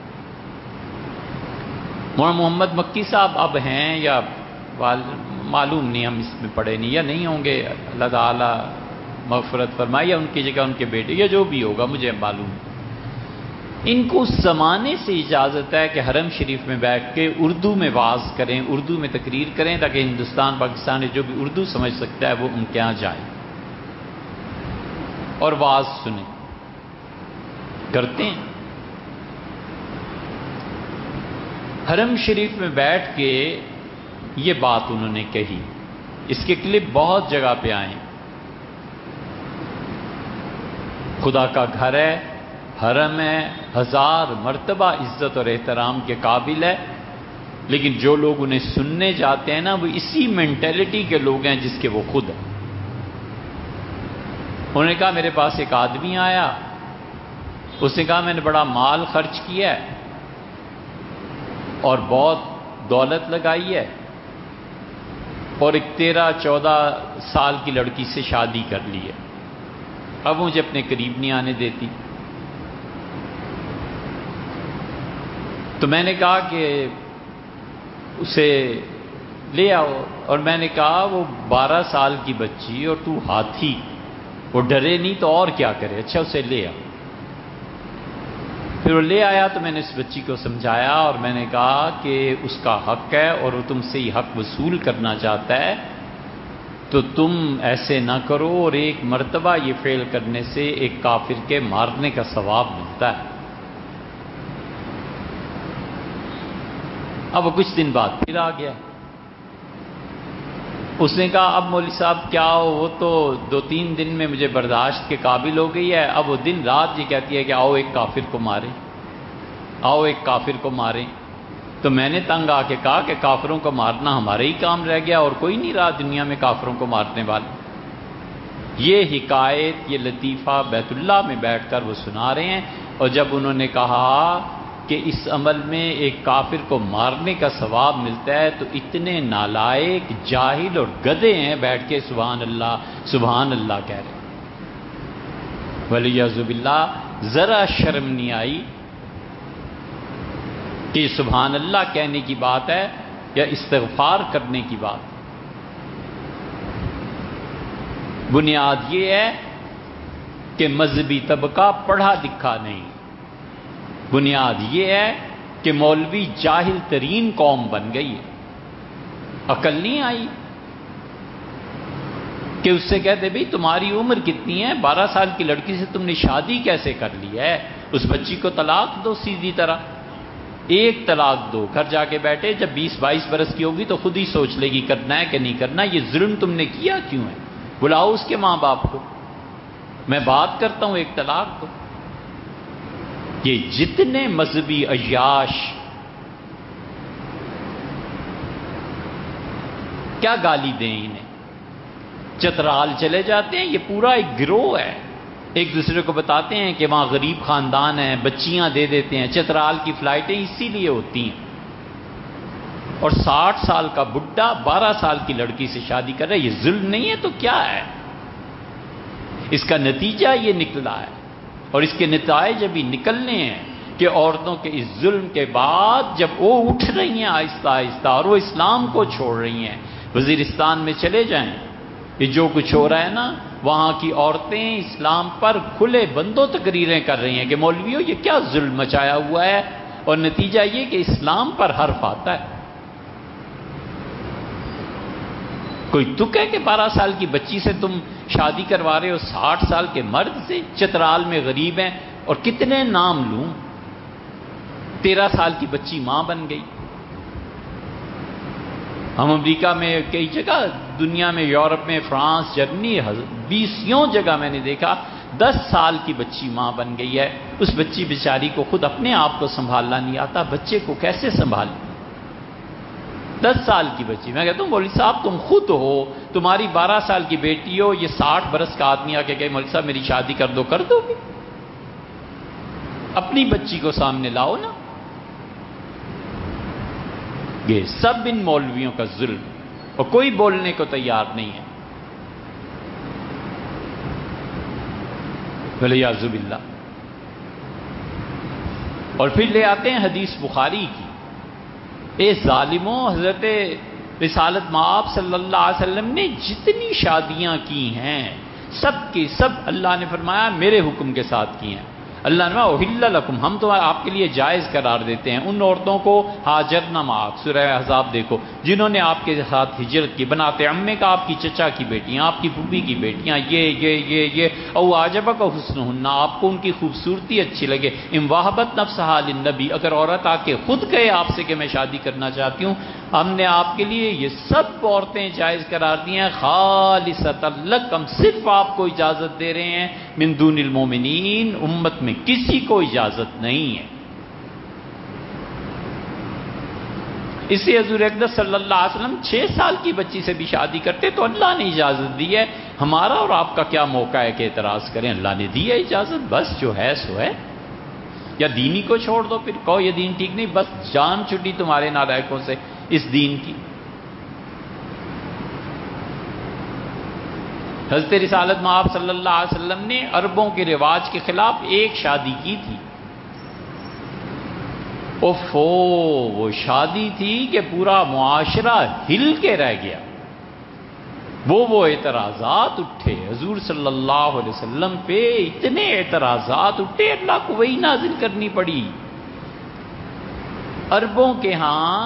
مولانا محمد مکی صاحب اب ہیں یا معلوم نہیں، ہم اس میں پڑھے نہیں یا نہیں ہوں گے، اللہ تعالی مغفرت فرمائے، یا ان کی جگہ ان کے بیٹے یا جو بھی ہوگا مجھے معلوم۔ ان کو اس زمانے سے اجازت ہے کہ حرم شریف میں بیٹھ کے اردو میں وعظ کریں، اردو میں تقریر کریں، تاکہ ہندوستان پاکستان میں جو بھی اردو سمجھ سکتا ہے وہ ان کے یہاں جائیں اور وعظ سنیں، کرتے ہیں۔ حرم شریف میں بیٹھ کے یہ بات انہوں نے کہی، اس کے کلپ بہت جگہ پہ آئے ہیں۔ خدا کا گھر ہے، حرم ہے، 1000 مرتبہ عزت اور احترام کے قابل ہے، لیکن جو لوگ انہیں سننے جاتے ہیں نا، وہ اسی مینٹیلٹی کے لوگ ہیں جس کے وہ خود ہیں۔ انہوں نے کہا میرے پاس ایک آدمی آیا، اس نے کہا میں نے بڑا مال خرچ کیا ہے اور بہت دولت لگائی ہے اور ایک 13-14 سال کی لڑکی سے شادی کر لی ہے، اب مجھے اپنے قریب نہیں آنے دیتی۔ تو میں نے کہا کہ اسے لے آؤ، اور میں نے کہا وہ 12 سال کی بچی اور تو ہاتھی، وہ ڈرے نہیں تو اور کیا کرے، اچھا اسے لے آؤ۔ پھر وہ لے آیا تو میں نے اس بچی کو سمجھایا اور میں نے کہا کہ اس کا حق ہے اور وہ تم سے یہ حق وصول کرنا چاہتا ہے، تو تم ایسے نہ کرو، اور ایک مرتبہ یہ فعل کرنے سے ایک کافر کے مارنے کا ثواب ملتا ہے۔ اب وہ کچھ دن بعد پھر آ گیا، اس نے کہا اب مولوی صاحب کیا ہو، وہ تو 2-3 دن میں مجھے برداشت کے قابل ہو گئی ہے، اب وہ دن رات یہ کہتی ہے کہ آؤ ایک کافر کو ماریں، آؤ ایک کافر کو ماریں۔ تو میں نے تنگ آ کے کہا کہ کافروں کو مارنا ہمارے ہی کام رہ گیا اور کوئی نہیں رہا دنیا میں کافروں کو مارنے والا۔ یہ حکایت، یہ لطیفہ بیت اللہ میں بیٹھ کر وہ سنا رہے ہیں، اور جب انہوں نے کہا کہ اس عمل میں ایک کافر کو مارنے کا ثواب ملتا ہے تو اتنے نالائق، جاہل اور گدھے ہیں بیٹھ کے سبحان اللہ کہہ رہے ہیں۔ ولیعذ باللہ ذرا شرم نہیں آئی کہ سبحان اللہ کہنے کی بات ہے یا استغفار کرنے کی بات۔ بنیاد یہ ہے کہ مذہبی طبقہ پڑھا لکھا نہیں، بنیاد یہ ہے کہ مولوی جاہل ترین قوم بن گئی ہے۔ عقل نہیں آئی کہ اس سے کہتے بھئی تمہاری عمر کتنی ہے، 12 سال کی لڑکی سے تم نے شادی کیسے کر لی ہے، اس بچی کو طلاق دو سیدھی طرح، ایک طلاق دو، گھر جا کے بیٹھے، جب 20-22 برس کی ہوگی تو خود ہی سوچ لے گی کرنا ہے کہ نہیں کرنا، یہ ظلم تم نے کیا کیوں ہے، بلاؤ اس کے ماں باپ کو، میں بات کرتا ہوں، ایک طلاق دو۔ یہ جتنے مذہبی عیاش کیا گالی دیں انہیں، چترال چلے جاتے ہیں، یہ پورا ایک گروہ ہے، ایک دوسرے کو بتاتے ہیں کہ وہاں غریب خاندان ہیں، بچیاں دے دیتے ہیں، چترال کی فلائٹیں اسی لیے ہوتی ہیں، اور 60 سال کا بڈھا 12 سال کی لڑکی سے شادی کر رہا ہے، یہ ظلم نہیں ہے تو کیا ہے؟ اس کا نتیجہ یہ نکلا ہے، اور اس کے نتائج ابھی نکلنے ہیں کہ عورتوں کے اس ظلم کے بعد جب وہ اٹھ رہی ہیں آہستہ آہستہ اور وہ اسلام کو چھوڑ رہی ہیں، وزیرستان میں چلے جائیں، یہ جو کچھ ہو رہا ہے نا، وہاں کی عورتیں اسلام پر کھلے بندوں تقریریں کر رہی ہیں کہ مولویوں یہ کیا ظلم مچایا ہوا ہے، اور نتیجہ یہ کہ اسلام پر حرف آتا ہے۔ کوئی تک ہے کہ 12 سال کی بچی سے تم شادی کروا رہے ہو 60 سال کے مرد سے، چترال میں غریب ہیں، اور کتنے نام لوں، 13 سال کی بچی ماں بن گئی۔ ہم امریکہ میں کئی جگہ، دنیا میں، یورپ میں، فرانس، جرمنی، 20 جگہ میں نے دیکھا 10 سال کی بچی ماں بن گئی ہے، اس بچی بیچاری کو خود اپنے آپ کو سنبھالنا نہیں آتا، بچے کو کیسے سنبھالے؟ 10 سال کی بچی۔ میں کہتا ہوں مولوی صاحب تم خود ہو، تمہاری 12 سال کی بیٹی ہو، یہ 60 برس کا آدمی آ کے کہے مولوی صاحب میری شادی کر دو، کر دو گے؟ اپنی بچی کو سامنے لاؤ نا۔ یہ سب ان مولویوں کا ظلم، اور کوئی بولنے کو تیار نہیں ہے۔ ولیعذ باللہ۔ اور پھر لے آتے ہیں حدیث بخاری کی، اے ظالموں، حضرت رسالت مآب صلی اللہ علیہ وسلم نے جتنی شادیاں کی ہیں سب کی سب اللہ نے فرمایا میرے حکم کے ساتھ کی ہیں۔ اللہ نے فرمایا احل لکم، ہم تو آپ کے لیے جائز قرار دیتے ہیں ان عورتوں کو، ہاجرنا معاک، سورہ احزاب دیکھو، جنہوں نے آپ کے ساتھ ہجرت کی، بناتے عمے کا، آپ کی چچا کی بیٹیاں، آپ کی پھوپھی کی بیٹیاں، یہ او عجبک حسنہن، آپ کو ان کی خوبصورتی اچھی لگے، ان وہبت نفسہا للنبی، اگر عورت آ کے خود کہے آپ سے کہ میں شادی کرنا چاہتی ہوں، ہم نے آپ کے لیے یہ سب عورتیں جائز قرار دی ہیں، خالصۃ لک، ہم صرف آپ کو اجازت دے رہے ہیں، من دون المومنین، امت میں کسی کو اجازت نہیں ہے۔ اس لیے حضور اقدس صلی اللہ علیہ وسلم 6 سال کی بچی سے بھی شادی کرتے تو اللہ نے اجازت دی ہے، ہمارا اور آپ کا کیا موقع ہے کہ اعتراض کریں؟ اللہ نے دی ہے اجازت، بس جو ہے سو ہے۔ یا دینی کو چھوڑ دو، پھر کہو یہ دین ٹھیک نہیں، بس جان چھٹی تمہارے نالائقوں سے اس دین کی۔ حضرت رسالت مآب صلی اللہ علیہ وسلم نے عربوں کے رواج کے خلاف ایک شادی کی تھی۔ وہ شادی تھی کہ پورا معاشرہ ہل کے رہ گیا۔ وہ اعتراضات اٹھے حضور صلی اللہ علیہ وسلم پہ، اتنے اعتراضات اٹھے، اللہ کو وہی نازل کرنی پڑی۔ عربوں کے ہاں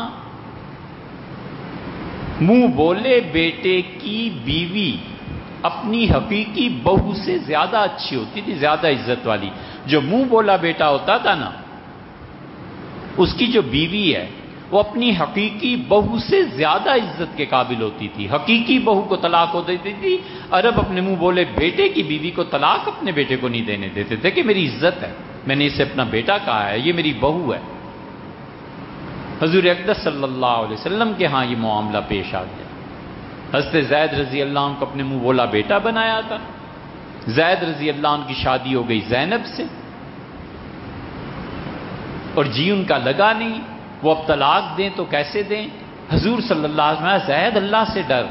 منہ بولے بیٹے کی بیوی اپنی حقیقی بہو سے زیادہ اچھی ہوتی تھی، زیادہ عزت والی۔ جو منہ بولا بیٹا ہوتا تھا نا، اس کی جو بیوی ہے وہ اپنی حقیقی بہو سے زیادہ عزت کے قابل ہوتی تھی۔ حقیقی بہو کو طلاق ہو دیتی تھی، عرب اپنے منہ بولے بیٹے کی بیوی کو طلاق اپنے بیٹے کو نہیں دینے دیتے تھے کہ میری عزت ہے، میں نے اسے اپنا بیٹا کہا ہے، یہ میری بہو ہے۔ حضور اقدس صلی اللہ علیہ وسلم کے ہاں یہ معاملہ پیش آ گیا۔ حضرت زید رضی اللہ عنہ کو اپنے منہ بولا بیٹا بنایا تھا۔ زید رضی اللہ عنہ کی شادی ہو گئی زینب سے، اور جی ان کا لگا نہیں، وہ اب طلاق دیں تو کیسے دیں؟ حضور صلی اللہ علیہ وسلم، زید اللہ سے ڈر،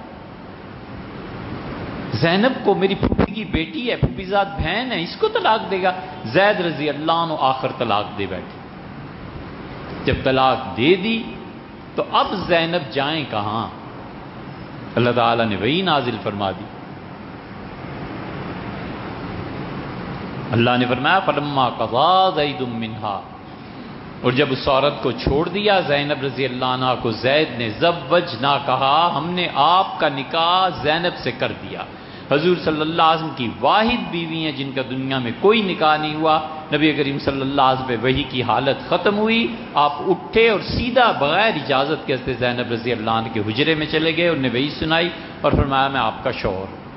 زینب کو میری پھوپھی کی بیٹی ہے، پھوپھی زاد بہن ہے، اس کو طلاق دے گا؟ زید رضی اللہ عنہ آخر طلاق دے بیٹھے۔ جب طلاق دے دی تو اب زینب جائیں کہاں؟ اللہ تعالیٰ نے وہی نازل فرما دی۔ اللہ نے فرمایا فلما قضا زید منہا، اور جب اس عورت کو چھوڑ دیا زینب رضی اللہ عنہ کو، زید نے زوجنا کہا، ہم نے آپ کا نکاح زینب سے کر دیا۔ حضور صلی اللہ علیہ وسلم کی واحد بیوی ہیں جن کا دنیا میں کوئی نکاح نہیں ہوا۔ نبی کریم صلی اللہ علیہ وسلم پہ وحی کی حالت ختم ہوئی، آپ اٹھے اور سیدھا بغیر اجازت کے حضرت زینب رضی اللہ عنہ کے حجرے میں چلے گئے، انہوں نے وحی سنائی اور فرمایا میں آپ کا شوہر ہوں۔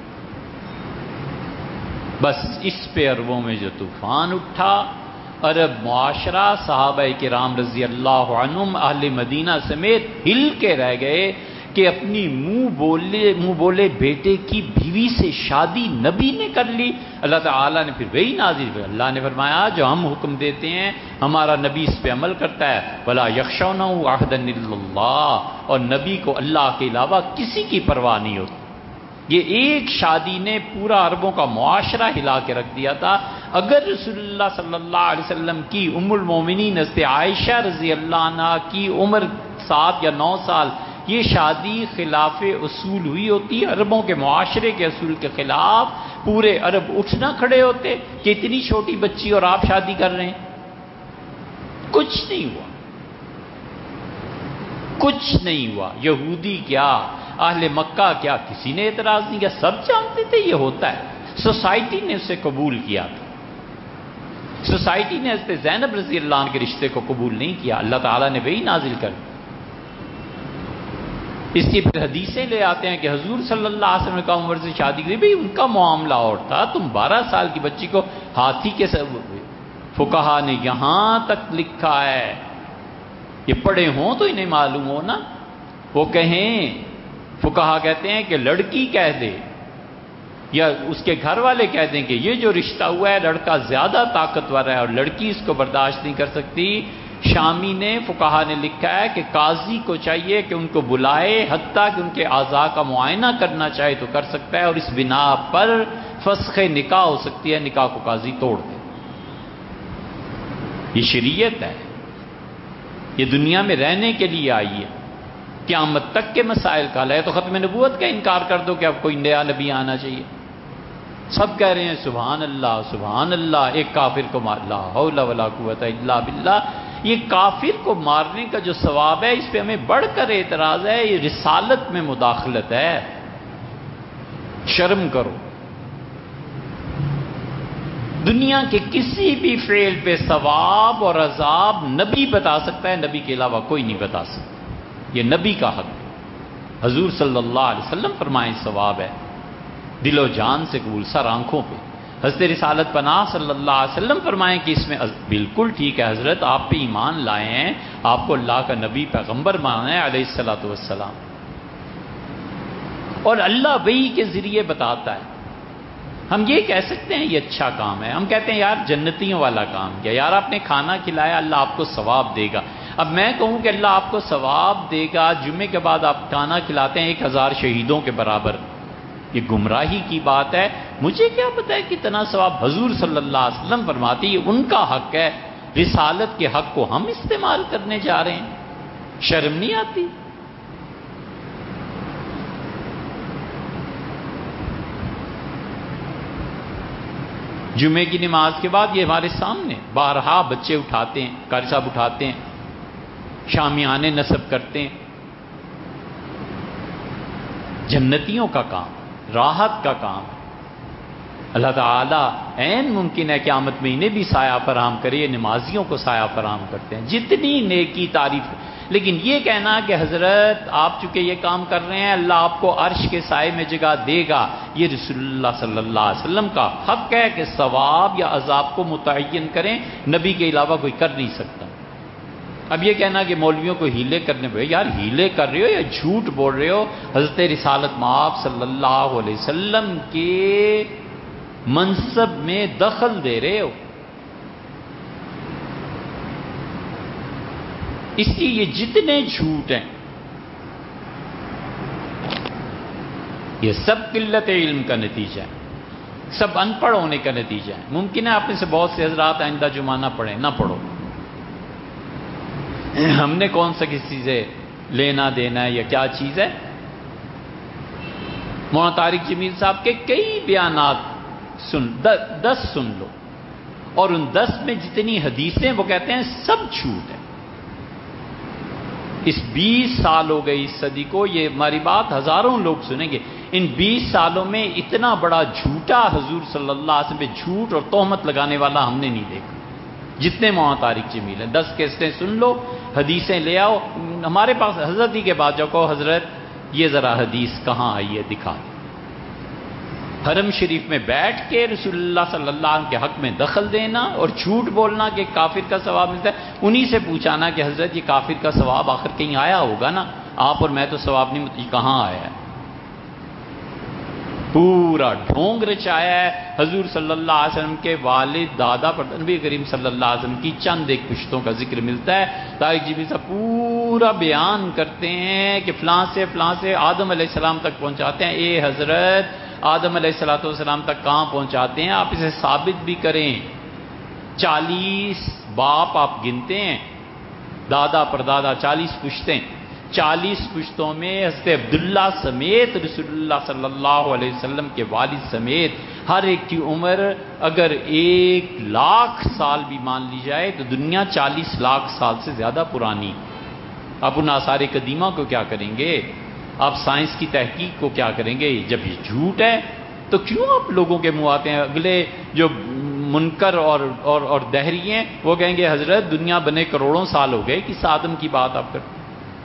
بس اس پہ عربوں میں جو طوفان اٹھا، عرب معاشرہ صحابہ کرام رضی اللہ عنہم اہل مدینہ سمیت ہل کے رہ گئے کہ اپنی منہ بولے بیٹے کی بیوی سے شادی نبی نے کر لی۔ اللہ تعالیٰ نے پھر وہی نازل کیا۔ اللہ نے فرمایا جو ہم حکم دیتے ہیں ہمارا نبی اس پہ عمل کرتا ہے، وَلَا يَخْشَوْنَهُ أَحَدًا إِلَّا اللَّهَ، اور نبی کو اللہ کے علاوہ کسی کی پرواہ نہیں ہوتی۔ یہ ایک شادی نے پورا عربوں کا معاشرہ ہلا کے رکھ دیا تھا۔ اگر رسول اللہ صلی اللہ علیہ وسلم کی ام المومنین حضرت عائشہ رضی اللہ عنہ کی عمر 7 یا 9 سال یہ شادی خلاف اصول ہوئی ہوتی، عربوں کے معاشرے کے اصول کے خلاف، پورے عرب اٹھنا کھڑے ہوتے کہ اتنی چھوٹی بچی اور آپ شادی کر رہے ہیں۔ کچھ نہیں ہوا، کچھ نہیں ہوا۔ یہودی کیا، اہل مکہ کیا، کسی نے اعتراض نہیں کیا، سب جانتے تھے یہ ہوتا ہے۔ سوسائٹی نے اسے قبول کیا تھا، سوسائٹی نے حضرت زینب رضی اللہ عنہ کے رشتے کو قبول نہیں کیا، اللہ تعالیٰ نے وہی نازل کر دی۔ اس کی پھر حدیثیں لے آتے ہیں کہ حضور صلی اللہ علیہ وسلم نے کم عمر سے شادی کی، بھئی ان کا معاملہ اور تھا، تم 12 سال کی بچی کو ہاتھی کے فقہا نے یہاں تک لکھا ہے، یہ پڑھے ہوں تو انہیں معلوم ہو نا، وہ کہیں فقہا کہتے ہیں کہ لڑکی کہہ دے یا اس کے گھر والے کہہ دیں کہ یہ جو رشتہ ہوا ہے لڑکا زیادہ طاقتور ہے اور لڑکی اس کو برداشت نہیں کر سکتی، شامی نے فقہا نے لکھا ہے کہ قاضی کو چاہیے کہ ان کو بلائے، حتیٰ کہ ان کے اعضاء کا معائنہ کرنا چاہے تو کر سکتا ہے، اور اس بنا پر فسخ نکاح ہو سکتی ہے، نکاح کو قاضی توڑ دے۔ یہ شریعت ہے، یہ دنیا میں رہنے کے لیے آئی ہے، قیامت تک کے مسائل کا حل ہے۔ تو ختم نبوت کا انکار کر دو کہ اب کوئی نیا نبی آنا چاہیے، سب کہہ رہے ہیں سبحان اللہ سبحان اللہ، ایک کافر کو مار، لا حول ولا قوت الا باللہ۔ یہ کافر کو مارنے کا جو ثواب ہے اس پہ ہمیں بڑھ کر اعتراض ہے، یہ رسالت میں مداخلت ہے، شرم کرو۔ دنیا کے کسی بھی فعل پہ ثواب اور عذاب نبی بتا سکتا ہے، نبی کے علاوہ کوئی نہیں بتا سکتا، یہ نبی کا حق ہے۔ حضور صلی اللہ علیہ وسلم فرمائیں ثواب ہے، دل و جان سے قبول، سر آنکھوں پہ۔ حضرت رسالت پناہ صلی اللہ علیہ وسلم فرمائیں کہ اس میں بالکل ٹھیک ہے حضرت، آپ پہ ایمان لائے ہیں، آپ کو اللہ کا نبی پیغمبر مانا ہے علیہ الصلوۃ والسلام، اور اللہ وحی کے ذریعے بتاتا ہے۔ ہم یہ کہہ سکتے ہیں یہ اچھا کام ہے، ہم کہتے ہیں یار جنتیوں والا کام کیا، یار آپ نے کھانا کھلایا اللہ آپ کو ثواب دے گا۔ اب میں کہوں کہ اللہ آپ کو ثواب دے گا، جمعے کے بعد آپ کھانا کھلاتے ہیں 1000 شہیدوں کے برابر، یہ گمراہی کی بات ہے۔ مجھے کیا پتہ ہے کتنا ثواب؟ حضور صلی اللہ علیہ وسلم فرماتی ہے ان کا حق ہے، رسالت کے حق کو ہم استعمال کرنے جا رہے ہیں، شرم نہیں آتی؟ جمعے کی نماز کے بعد یہ ہمارے سامنے بارہا بچے اٹھاتے ہیں، قاری صاحب اٹھاتے ہیں، شامیانے نصب کرتے ہیں۔ جنتیوں کا کام، راحت کا کام۔ اللہ تعالیٰ عین ممکن ہے قیامت میں انہیں بھی سایہ فراہم کرے، یہ نمازیوں کو سایہ فراہم کرتے ہیں، جتنی نیکی تعریف۔ لیکن یہ کہنا کہ حضرت آپ چونکہ یہ کام کر رہے ہیں اللہ آپ کو عرش کے سائے میں جگہ دے گا، یہ رسول اللہ صلی اللہ علیہ وسلم کا حق ہے کہ ثواب یا عذاب کو متعین کریں، نبی کے علاوہ کوئی کر نہیں سکتا۔ اب یہ کہنا کہ مولویوں کو ہیلے کرنے پڑے، یار ہیلے کر رہے ہو یا جھوٹ بول رہے ہو؟ حضرت رسالت مآب صلی اللہ علیہ وسلم کے منصب میں دخل دے رہے ہو۔ اس لیے یہ جتنے جھوٹ ہیں یہ سب قلت علم کا نتیجہ ہے، سب ان پڑھ ہونے کا نتیجہ ہے۔ ممکن ہے آپ میں سے بہت سے حضرات آئندہ جمعہ نہ پڑھیں، نہ پڑھو، ہم نے کون سا کسی سے لینا دینا ہے یا کیا چیز ہے؟ مولانا طارق جمیل صاحب کے کئی بیانات سن، 10 سن لو، اور ان 10 میں جتنی حدیثیں وہ کہتے ہیں سب جھوٹ ہے۔ اس 20 سال ہو گئی اس صدی کو، یہ ہماری بات ہزاروں لوگ سنیں گے، ان 20 سالوں میں اتنا بڑا جھوٹا حضور صلی اللہ علیہ وسلم پہ جھوٹ اور تہمت لگانے والا ہم نے نہیں دیکھا جتنے مولانا طارق جمیل ہیں۔ 10 کیسٹیں سن لو، حدیثیں لے آؤ، ہمارے پاس حضرت ہی کے بعد جاؤ کہو حضرت یہ ذرا حدیث کہاں آئی ہے دکھا دیں۔ حرم شریف میں بیٹھ کے رسول اللہ صلی اللہ علیہ وسلم کے حق میں دخل دینا اور جھوٹ بولنا کہ کافر کا ثواب ملتا ہے، انہی سے پوچھانا کہ حضرت یہ کافر کا ثواب آخر کہیں آیا ہوگا نا، آپ اور میں تو ثواب نہیں، یہ کہاں آیا ہے؟ پورا ڈھونگ رچایا ہے حضور صلی اللہ علیہ وسلم کے والد دادا پر نبی کریم صلی اللہ علیہ وسلم کی چند ایک پشتوں کا ذکر ملتا ہے۔ طارق جی صاحب پورا بیان کرتے ہیں کہ فلاں سے آدم علیہ السلام تک پہنچاتے ہیں۔ اے حضرت آدم علیہ السلام تک کہاں پہنچاتے ہیں؟ آپ اسے ثابت بھی کریں۔ 40 باپ آپ گنتے ہیں، دادا پردادا 40 پشتیں، 40 پشتوں میں حضرت عبداللہ سمیت رسول اللہ صلی اللہ علیہ وسلم کے والد سمیت ہر ایک کی عمر اگر 1,00,000 سال بھی مان لی جائے تو دنیا 40 لاکھ سال سے زیادہ پرانی۔ آپ ان آثار قدیمہ کو کیا کریں گے؟ آپ سائنس کی تحقیق کو کیا کریں گے؟ جب یہ جھوٹ ہے تو کیوں آپ لوگوں کے منہ آتے ہیں؟ اگلے جو منکر اور دہری ہیں وہ کہیں گے حضرت دنیا بنے کروڑوں سال ہو گئے، کس آدم کی بات آپ کرتے؟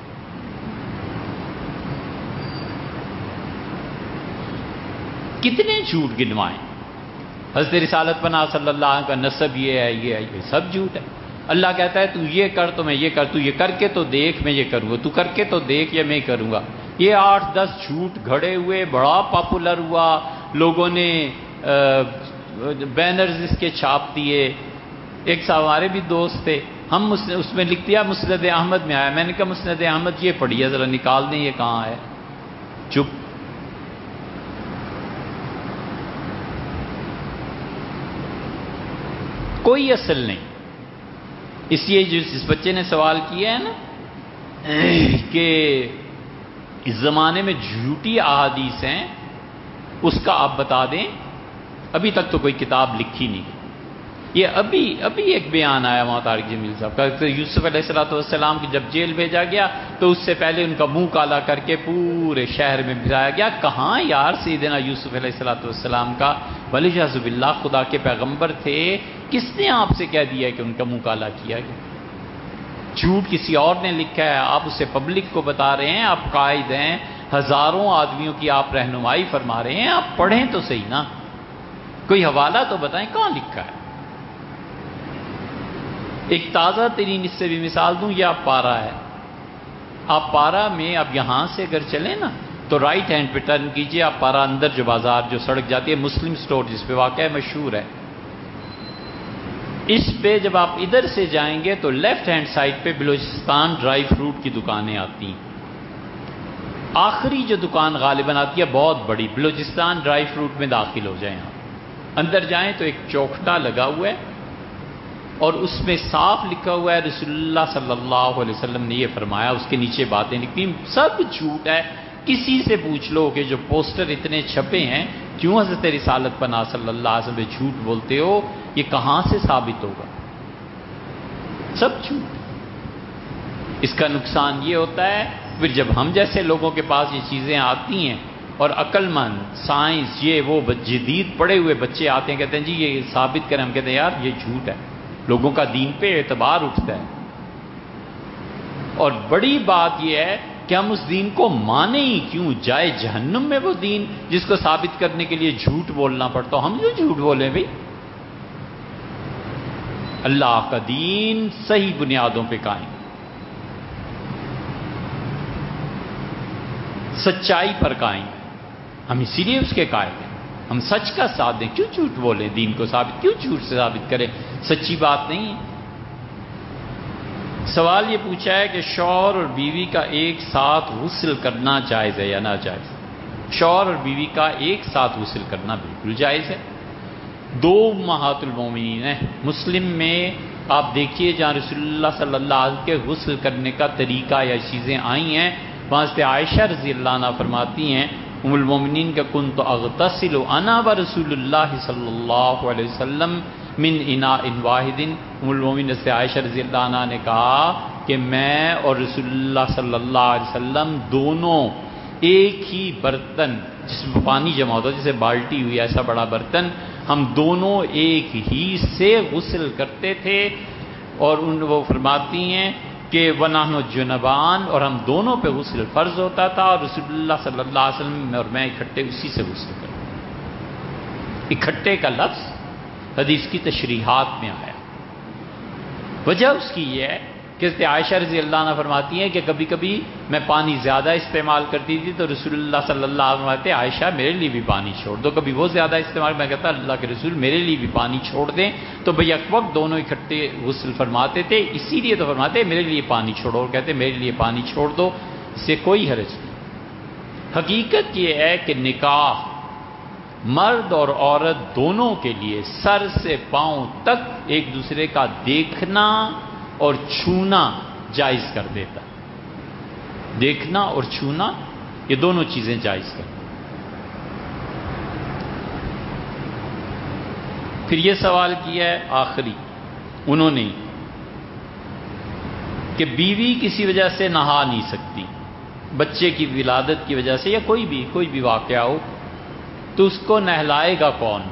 کتنے جھوٹ گنوائیں؟ حضرت رسالت پناہ صلی اللہ علیہ وسلم کا نسب یہ ہے، یہ سب جھوٹ ہے۔ اللہ کہتا ہے تو یہ کر تو میں یہ کر، تو یہ کر کے تو دیکھ میں یہ کروں گا، تو کر کے تو دیکھ یا میں کروں گا۔ یہ 8-10 جھوٹ گھڑے ہوئے، بڑا پاپولر ہوا، لوگوں نے بینرز اس کے چھاپ دیے۔ ایک صاحب ہمارے بھی دوست تھے، ہم اس میں لکھ دیا مسند احمد میں آیا، میں نے کہا مسند احمد یہ پڑھیے ذرا نکال دیں یہ کہاں ہے، چپ۔ کوئی اصل نہیں۔ اس لیے جس بچے نے سوال کیا ہے نا کہ اس زمانے میں جھوٹی احادیث ہیں، اس کا آپ بتا دیں، ابھی تک تو کوئی کتاب لکھی نہیں۔ یہ ابھی ایک بیان آیا وہاں طارق جمیل صاحب کا، یوسف علیہ السلام کی جب جیل بھیجا گیا تو اس سے پہلے ان کا منہ کالا کر کے پورے شہر میں بھرایا گیا۔ کہاں یار سیدنا یوسف علیہ السلام کا ولیعاذ باللہ خدا کے پیغمبر تھے، کس نے آپ سے کہہ دیا کہ ان کا منہ کالا کیا گیا؟ جھوٹ کسی اور نے لکھا ہے، آپ اسے پبلک کو بتا رہے ہیں، آپ قائد ہیں، ہزاروں آدمیوں کی آپ رہنمائی فرما رہے ہیں، آپ پڑھیں تو صحیح نا، کوئی حوالہ تو بتائیں کہاں لکھا ہے۔ ایک تازہ ترین اس سے بھی مثال دوں، یہ آپ پارا ہے، آپ پارا میں اب یہاں سے اگر چلیں نا تو رائٹ ہینڈ پہ ٹرن کیجئے، آپ پارا اندر جو بازار جو سڑک جاتی ہے مسلم سٹور جس پہ واقع ہے مشہور ہے، اس پہ جب آپ ادھر سے جائیں گے تو لیفٹ ہینڈ سائڈ پہ بلوچستان ڈرائی فروٹ کی دکانیں آتی ہیں۔ آخری جو دکان غالباً آتی ہے بہت بڑی، بلوچستان ڈرائی فروٹ میں داخل ہو جائیں آپ، اندر جائیں تو ایک چوکھٹا لگا ہوا ہے اور اس میں صاف لکھا ہوا ہے رسول اللہ صلی اللہ علیہ وسلم نے یہ فرمایا، اس کے نیچے باتیں لکھی، سب جھوٹ ہے۔ کسی سے پوچھ لو کہ جو پوسٹر اتنے چھپے ہیں کیوں حضرت رسالت پناہ صلی اللہ علیہ وسلم پہ جھوٹ بولتے ہو، یہ کہاں سے ثابت ہوگا؟ سب جھوٹ۔ اس کا نقصان یہ ہوتا ہے پھر جب ہم جیسے لوگوں کے پاس یہ چیزیں آتی ہیں اور عقل مند سائنس یہ وہ جدید پڑے ہوئے بچے آتے ہیں کہتے ہیں جی یہ ثابت کریں، ہم کہتے ہیں یار یہ جھوٹ ہے، لوگوں کا دین پہ اعتبار اٹھتا ہے۔ اور بڑی بات یہ ہے کہ ہم اس دین کو مانیں ہی کیوں، جائے جہنم میں وہ دین جس کو ثابت کرنے کے لیے جھوٹ بولنا پڑتا ہو، ہم کیوں جھوٹ بولیں بھائی؟ اللہ کا دین صحیح بنیادوں پہ قائم، سچائی پر قائم ہے، ہم اسی لیے اس کے قائل ہیں، ہم سچ کا ساتھ دیں، کیوں جھوٹ بولیں؟ دین کو ثابت کیوں جھوٹ سے ثابت کریں؟ سچی بات نہیں ہے۔ سوال یہ پوچھا ہے کہ شوہر اور بیوی کا ایک ساتھ غسل کرنا جائز ہے یا ناجائز؟ شوہر اور بیوی کا ایک ساتھ غسل کرنا بالکل جائز ہے۔ دو امہات المومنین ہیں، مسلم میں آپ دیکھیے جہاں رسول اللہ صلی اللہ علیہ وسلم کے غسل کرنے کا طریقہ یا چیزیں آئی ہیں، وہاں سے عائشہ رضی اللہ عنہ فرماتی ہیں ام المومنین کا کنت اغتسل انا ورسول اللہ صلی اللہ علیہ وسلم من اناء واحد۔ ام المومنین سے عائشہ رضی اللہ عنہ نے کہا کہ میں اور رسول اللہ صلی اللہ علیہ وسلم دونوں ایک ہی برتن جس میں پانی جمع ہوتا جیسے بالٹی ہوئی ایسا بڑا برتن، ہم دونوں ایک ہی سے غسل کرتے تھے، اور وہ فرماتی ہیں کہ وَنَحْنُ جُنُبَانِ، اور ہم دونوں پہ غسل فرض ہوتا تھا، اور رسول اللہ صلی اللہ علیہ وسلم اور میں اکٹھے اسی سے غسل کرتے۔ اکٹھے کا لفظ حدیث کی تشریحات میں آیا، وجہ اس کی یہ ہے کہ حضرت عائشہ رضی اللہ عنہ فرماتی ہیں کہ کبھی کبھی میں پانی زیادہ استعمال کرتی تھی تو رسول اللہ صلی اللہ علیہ وسلم فرماتے عائشہ میرے لیے بھی پانی چھوڑ دو، کبھی وہ زیادہ استعمال، میں کہتا اللہ کے رسول میرے لیے بھی پانی چھوڑ دیں، تو بھئی ایک وقت دونوں اکٹھے غسل فرماتے تھے، اسی لیے تو فرماتے میرے لیے پانی چھوڑو، اور کہتے میرے لیے پانی چھوڑ دو، اس سے کوئی حرج نہیں۔ حقیقت یہ ہے کہ نکاح مرد اور عورت دونوں کے لیے سر سے پاؤں تک ایک دوسرے کا دیکھنا اور چھونا جائز کر دیتا، دیکھنا اور چھونا یہ دونوں چیزیں جائز کر دیتا۔ پھر یہ سوال کیا ہے آخری انہوں نے کہ بیوی کسی وجہ سے نہا نہیں سکتی، بچے کی ولادت کی وجہ سے یا کوئی بھی واقعہ ہو، تو اس کو نہلائے گا کون؟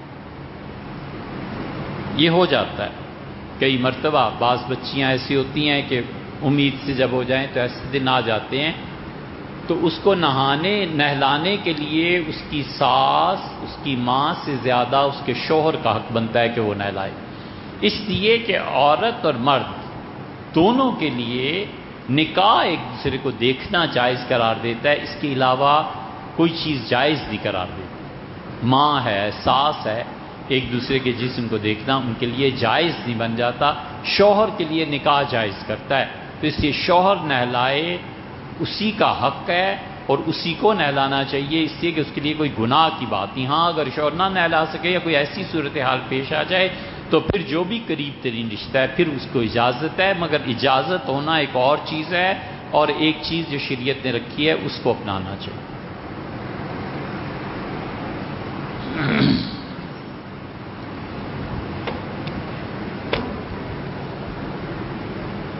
یہ ہو جاتا ہے کئی مرتبہ، بعض بچیاں ایسی ہوتی ہیں کہ امید سے جب ہو جائیں تو ایسے دن آ جاتے ہیں، تو اس کو نہلانے کے لیے اس کی ساس اس کی ماں سے زیادہ اس کے شوہر کا حق بنتا ہے کہ وہ نہلائے، اس لیے کہ عورت اور مرد دونوں کے لیے نکاح ایک دوسرے کو دیکھنا جائز قرار دیتا ہے، اس کے علاوہ کوئی چیز جائز نہیں قرار دیتی۔ ماں ہے، ساس ہے، ایک دوسرے کے جسم کو دیکھنا ان کے لیے جائز نہیں بن جاتا، شوہر کے لیے نکاح جائز کرتا ہے، تو اس لیے شوہر نہلائے اسی کا حق ہے اور اسی کو نہلانا چاہیے، اس لیے کہ اس کے لیے کوئی گناہ کی بات نہیں۔ ہاں اگر شوہر نہ نہلا سکے یا کوئی ایسی صورتحال پیش آ جائے تو پھر جو بھی قریب ترین رشتہ ہے پھر اس کو اجازت ہے، مگر اجازت ہونا ایک اور چیز ہے، اور ایک چیز جو شریعت نے رکھی ہے اس کو اپنانا چاہیے۔